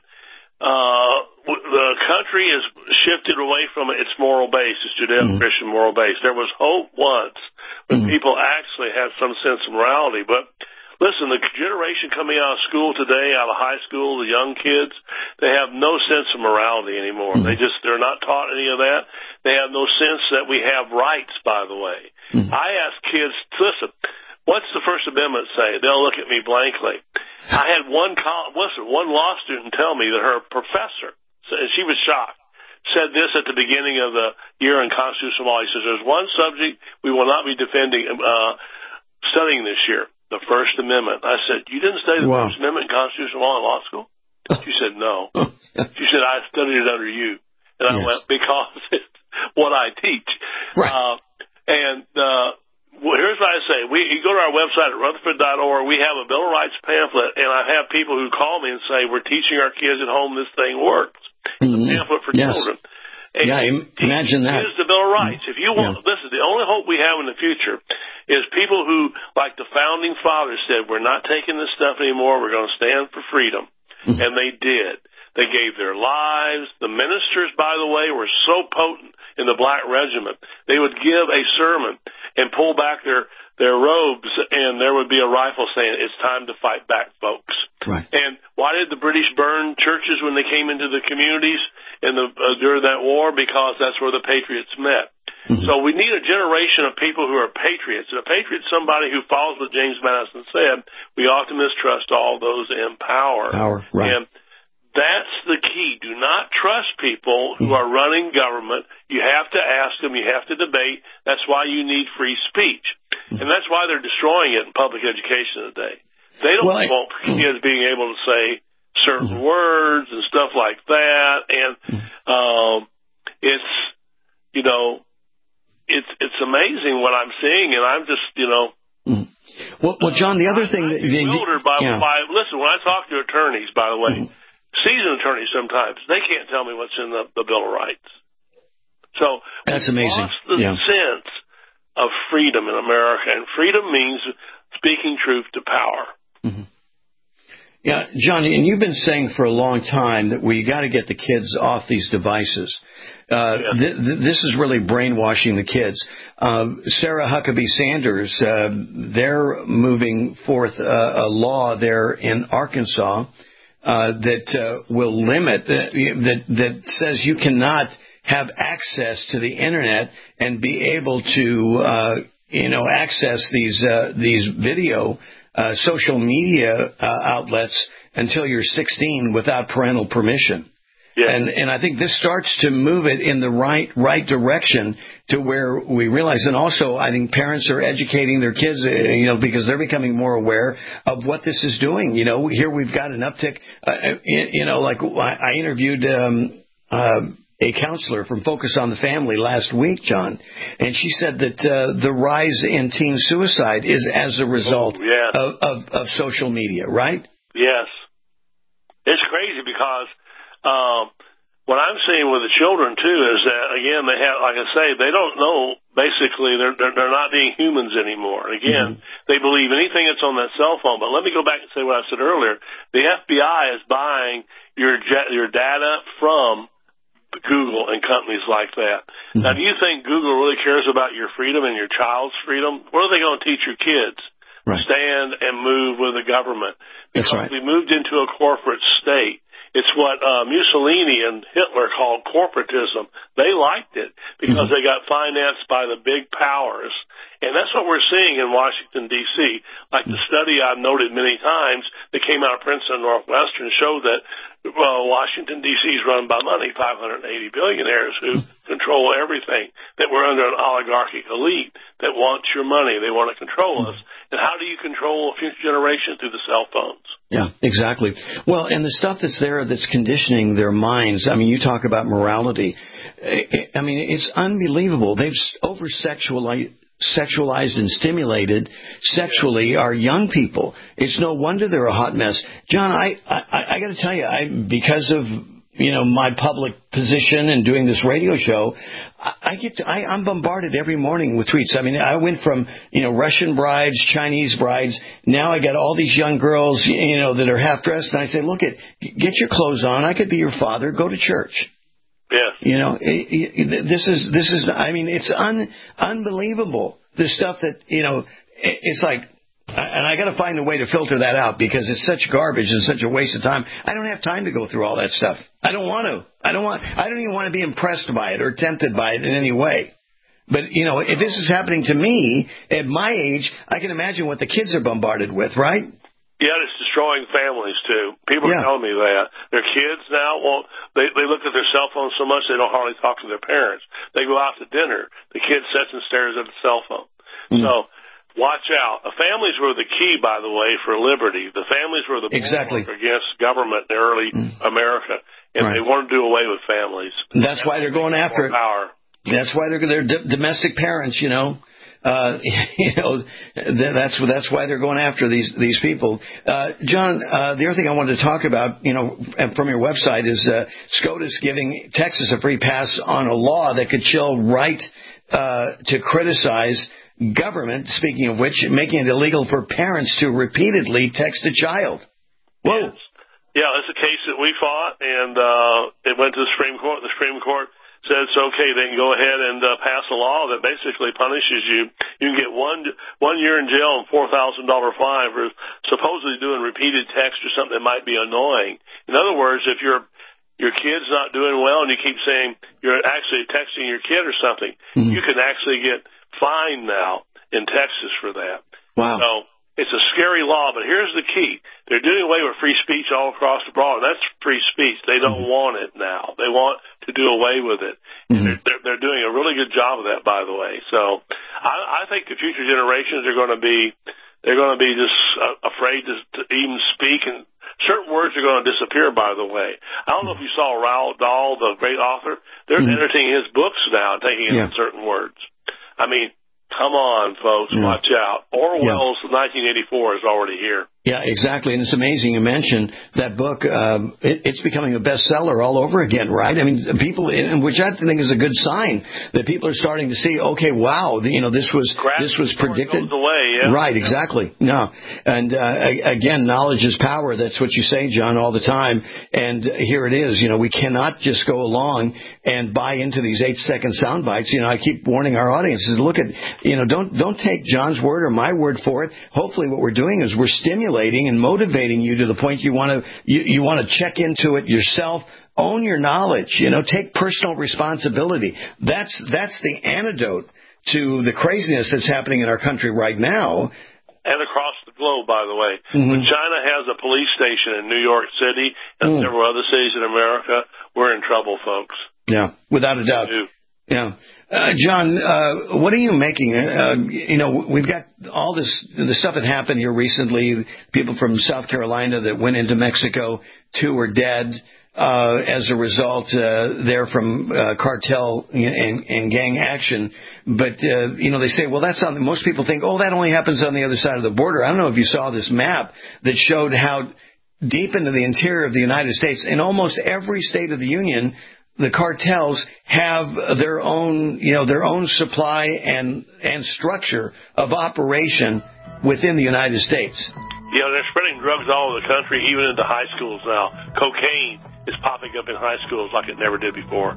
uh, the country has shifted away from its moral base, its Judeo-Christian mm. moral base. There was hope once when mm. people actually had some sense of morality, but listen, the generation coming out of school today, out of high school, the young kids, they have no sense of morality anymore. Mm-hmm. They just, they're not taught any of that. They have no sense that we have rights, by the way. Mm-hmm. I ask kids, listen, what's the First Amendment say? They'll look at me blankly. I had one, listen, one law student tell me that her professor, and she was shocked, said this at the beginning of the year in constitutional law. He says, there's one subject we will not be defending, uh, studying this year, the First Amendment. I said, you didn't study the wow. First Amendment in constitutional law in law school? She said, no. She said, I studied it under you. And I yes. went, because it's what I teach. Right. Uh, and, uh, well, here's what I say. We, you go to our website at Rutherford dot org. We have a Bill of Rights pamphlet, and I have people who call me and say, we're teaching our kids at home this thing works. Mm-hmm. The pamphlet for yes. children. And yeah, imagine that. Here's the Bill of Rights. If you want, yeah. this is the only hope we have in the future is people who, like the founding fathers said, we're not taking this stuff anymore. We're going to stand for freedom. Mm-hmm. And they did. They gave their lives. The ministers, by the way, were so potent in the black regiment. They would give a sermon and pull back their, their robes, and there would be a rifle saying, it's time to fight back, folks. Right. And why did the British burn churches when they came into the communities in the, uh, during that war? Because that's where the patriots met. Mm-hmm. So we need a generation of people who are patriots. And a patriot is somebody who follows what James Madison said. We ought to mistrust all those in power. Power, right. And that's the key. Do not trust people who are running government. You have to ask them. You have to debate. That's why you need free speech. And that's why they're destroying it in public education today. They don't well, want kids being able to say certain mm-hmm. words and stuff like that. And um, it's, you know, it's it's amazing what I'm seeing. And I'm just, you know. Mm-hmm. Well, well, John, the other thing I'm that... bewildered by, yeah. by, listen, when I talk to attorneys, by the way, mm-hmm. seasoned attorneys sometimes, they can't tell me what's in the, the Bill of Rights. So that's amazing. Lost the yeah. sense of freedom in America, and freedom means speaking truth to power. Mm-hmm. Yeah, John, and you've been saying for a long time that we got to get the kids off these devices. Uh, yeah. th- th- this is really brainwashing the kids. Uh, Sarah Huckabee Sanders, uh, they're moving forth a, a law there in Arkansas uh, that uh, will limit, uh, that that says you cannot have access to the internet and be able to, uh, you know, access these uh, these video uh, social media uh, outlets until you're sixteen without parental permission. Yeah. And and I think this starts to move it in the right right direction to where we realize, and also I think parents are educating their kids, you know, because they're becoming more aware of what this is doing. You know, here we've got an uptick. Uh, you know, like I interviewed um, uh, a counselor from Focus on the Family last week, John, and she said that uh, the rise in teen suicide is as a result oh, yes. of, of of social media, right? Yes, it's crazy because. Um, what I'm seeing with the children too is that again they have, like I say, they don't know. Basically, they're they're, they're not being humans anymore. Again, mm-hmm. they believe anything that's on that cell phone. But let me go back and say what I said earlier. The F B I is buying your your data from Google and companies like that. Mm-hmm. Now, do you think Google really cares about your freedom and your child's freedom? What are they going to teach your kids? Right. Stand and move with the government. Because That's right. we moved into a corporate state. It's what uh, Mussolini and Hitler called corporatism. They liked it because mm-hmm. they got financed by the big powers. And that's what we're seeing in Washington, D C. Like the study I've noted many times that came out of Princeton and Northwestern showed that well, Washington, D C is run by money, five hundred eighty billionaires who control everything, that we're under an oligarchic elite that wants your money. They want to control us. And how do you control a future generation? Through the cell phones. Yeah, exactly. Well, and the stuff that's there that's conditioning their minds, I mean, you talk about morality. I mean, it's unbelievable. They've over-sexualized sexualized and stimulated sexually our young people. It's no wonder they're a hot mess. John, I, I, I got to tell you, I because of, you know, my public position and doing this radio show, I, I get to, I, I'm bombarded every morning with tweets. I mean, I went from, you know, Russian brides, Chinese brides. Now I got all these young girls, you know, that are half dressed. And I say, look, it, get your clothes on. I could be your father. Go to church. Yeah. You know, it, it, this is, this is, I mean, it's un, unbelievable. The stuff that, you know, it's like And I got to find a way to filter that out because it's such garbage and such a waste of time. I don't have time to go through all that stuff. I don't want to. I don't want. I don't even want to be impressed by it or tempted by it in any way. But, you know, if this is happening to me at my age, I can imagine what the kids are bombarded with, right? Yeah, it's destroying families, too. People yeah. are telling me that. Their kids now won't, they, they look at their cell phones so much they don't hardly talk to their parents. They go out to dinner. The kid sits and stares at the cell phone. Mm. So watch out. The families were the key, by the way, for liberty. The families were the exactly. against government in early mm. America, and right. they wanted to do away with families. That's why they're going after it. Power. That's why they're, they're d- domestic parents, you know. Uh, you know, that's that's why they're going after these these people. Uh, John, uh, the other thing I wanted to talk about, you know, from your website is uh, SCOTUS giving Texas a free pass on a law that could chill right uh, to criticize government. Speaking of which, making it illegal for parents to repeatedly text a child. Whoa. Yes. Yeah, it's a case that we fought, and uh, it went to the Supreme Court. The Supreme Court said it's okay. They can go ahead and uh, pass a law that basically punishes you. You can get one one year in jail and four thousand dollar fine for supposedly doing repeated text or something that might be annoying. In other words, if your your kid's not doing well and you keep saying you're actually texting your kid or something, mm-hmm. you can actually get fined now in Texas for that. Wow. So it's a scary law, but here's the key. They're doing away with free speech all across the board. That's free speech. They don't mm-hmm. want it now. They want to do away with it. Mm-hmm. They're, they're, they're doing a really good job of that, by the way. So I, I think the future generations are going to be, they're going to be just uh, afraid to, to even speak, and certain words are going to disappear, by the way. I don't know if you saw Roald Dahl, the great author. They're mm-hmm. editing his books now and taking in yeah. certain words. I mean, come on, folks, yeah. watch out. Orwell's yeah. nineteen eighty-four is already here. Yeah, exactly. And it's amazing you mentioned that book. Um, it, it's becoming a bestseller all over again, right? I mean, people, which I think is a good sign that people are starting to see, okay, wow, you know, this was Grass this was predicted. Goes away, yeah. Right, exactly. No. And uh, again, knowledge is power. That's what you say, John, all the time. And here it is. You know, we cannot just go along and buy into these eight-second sound bites. You know, I keep warning our audiences, look at, you know, don't don't take John's word or my word for it. Hopefully what we're doing is we're stimulating and motivating you to the point you want to you, you want to check into it yourself. Own your knowledge. You know, take personal responsibility. That's that's the antidote to the craziness that's happening in our country right now. And across the globe, by the way. Mm-hmm. When China has a police station in New York City and mm. several other cities in America, we're in trouble, folks. Yeah, without a doubt. Yeah. Uh, John, uh, what are you making? Uh, you know, we've got all this, the stuff that happened here recently, people from South Carolina that went into Mexico, two were dead. Uh, as a result, uh, they're from uh, cartel and, and gang action. But, uh, you know, they say, well, that's on, most people think, oh, that only happens on the other side of the border. I don't know if you saw this map that showed how deep into the interior of the United States, in almost every state of the union, the cartels have their own, you know, their own supply and, and structure of operation within the United States. Yeah, they're spreading drugs all over the country, even into high schools now. Cocaine is popping up in high schools like it never did before.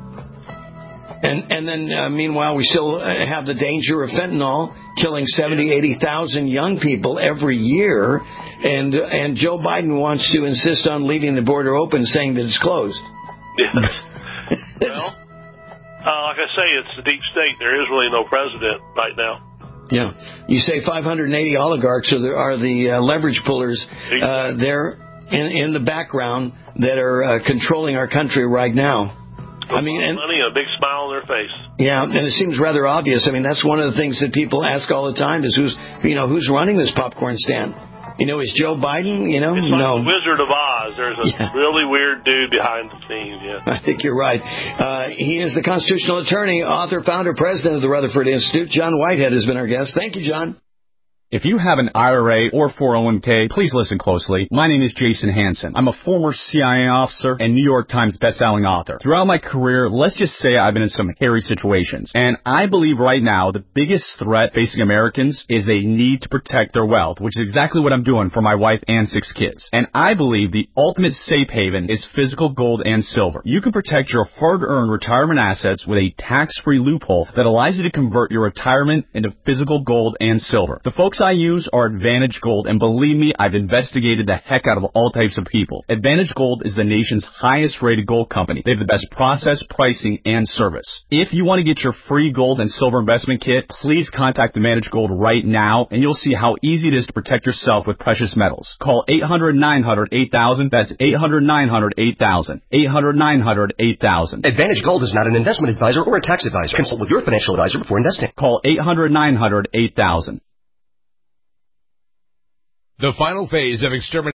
And and then, uh, meanwhile, we still have the danger of fentanyl killing seventy, eighty thousand young people every year. And and Joe Biden wants to insist on leaving the border open, saying that it's closed. Yeah. Well, uh, like I say, it's the deep state. There is really no president right now. Yeah. You say five hundred eighty oligarchs are the, are the uh, leverage pullers uh, there in, in the background that are uh, controlling our country right now. I mean, and, money, a big smile on their face. Yeah, and it seems rather obvious. I mean, that's one of the things that people ask all the time is who's, you know, who's running this popcorn stand? You know, is Joe Biden, you know? It's like no. the Wizard of Oz. There's a yeah. really weird dude behind the scenes, yeah. I think you're right. Uh, he is the constitutional attorney, author, founder, president of the Rutherford Institute. John Whitehead has been our guest. Thank you, John. If you have an I R A or four oh one k, please listen closely. My name is Jason Hansen. I'm a former C I A officer and New York Times bestselling author. Throughout my career, let's just say I've been in some hairy situations. And I believe right now the biggest threat facing Americans is they need to protect their wealth, which is exactly what I'm doing for my wife and six kids. And I believe the ultimate safe haven is physical gold and silver. You can protect your hard-earned retirement assets with a tax-free loophole that allows you to convert your retirement into physical gold and silver. The folks I use are Advantage Gold, and believe me, I've investigated the heck out of all types of people. Advantage Gold is the nation's highest rated gold company. They have the best process, pricing, and service. If you want to get your free gold and silver investment kit, please contact Advantage Gold right now, and you'll see how easy it is to protect yourself with precious metals. Call eight hundred, nine hundred, eight thousand. That's eight hundred, nine hundred, eight thousand. eight hundred, nine hundred, eight thousand. Advantage Gold is not an investment advisor or a tax advisor. Consult with your financial advisor before investing. Call eight hundred, nine hundred, eight thousand. The final phase of extermination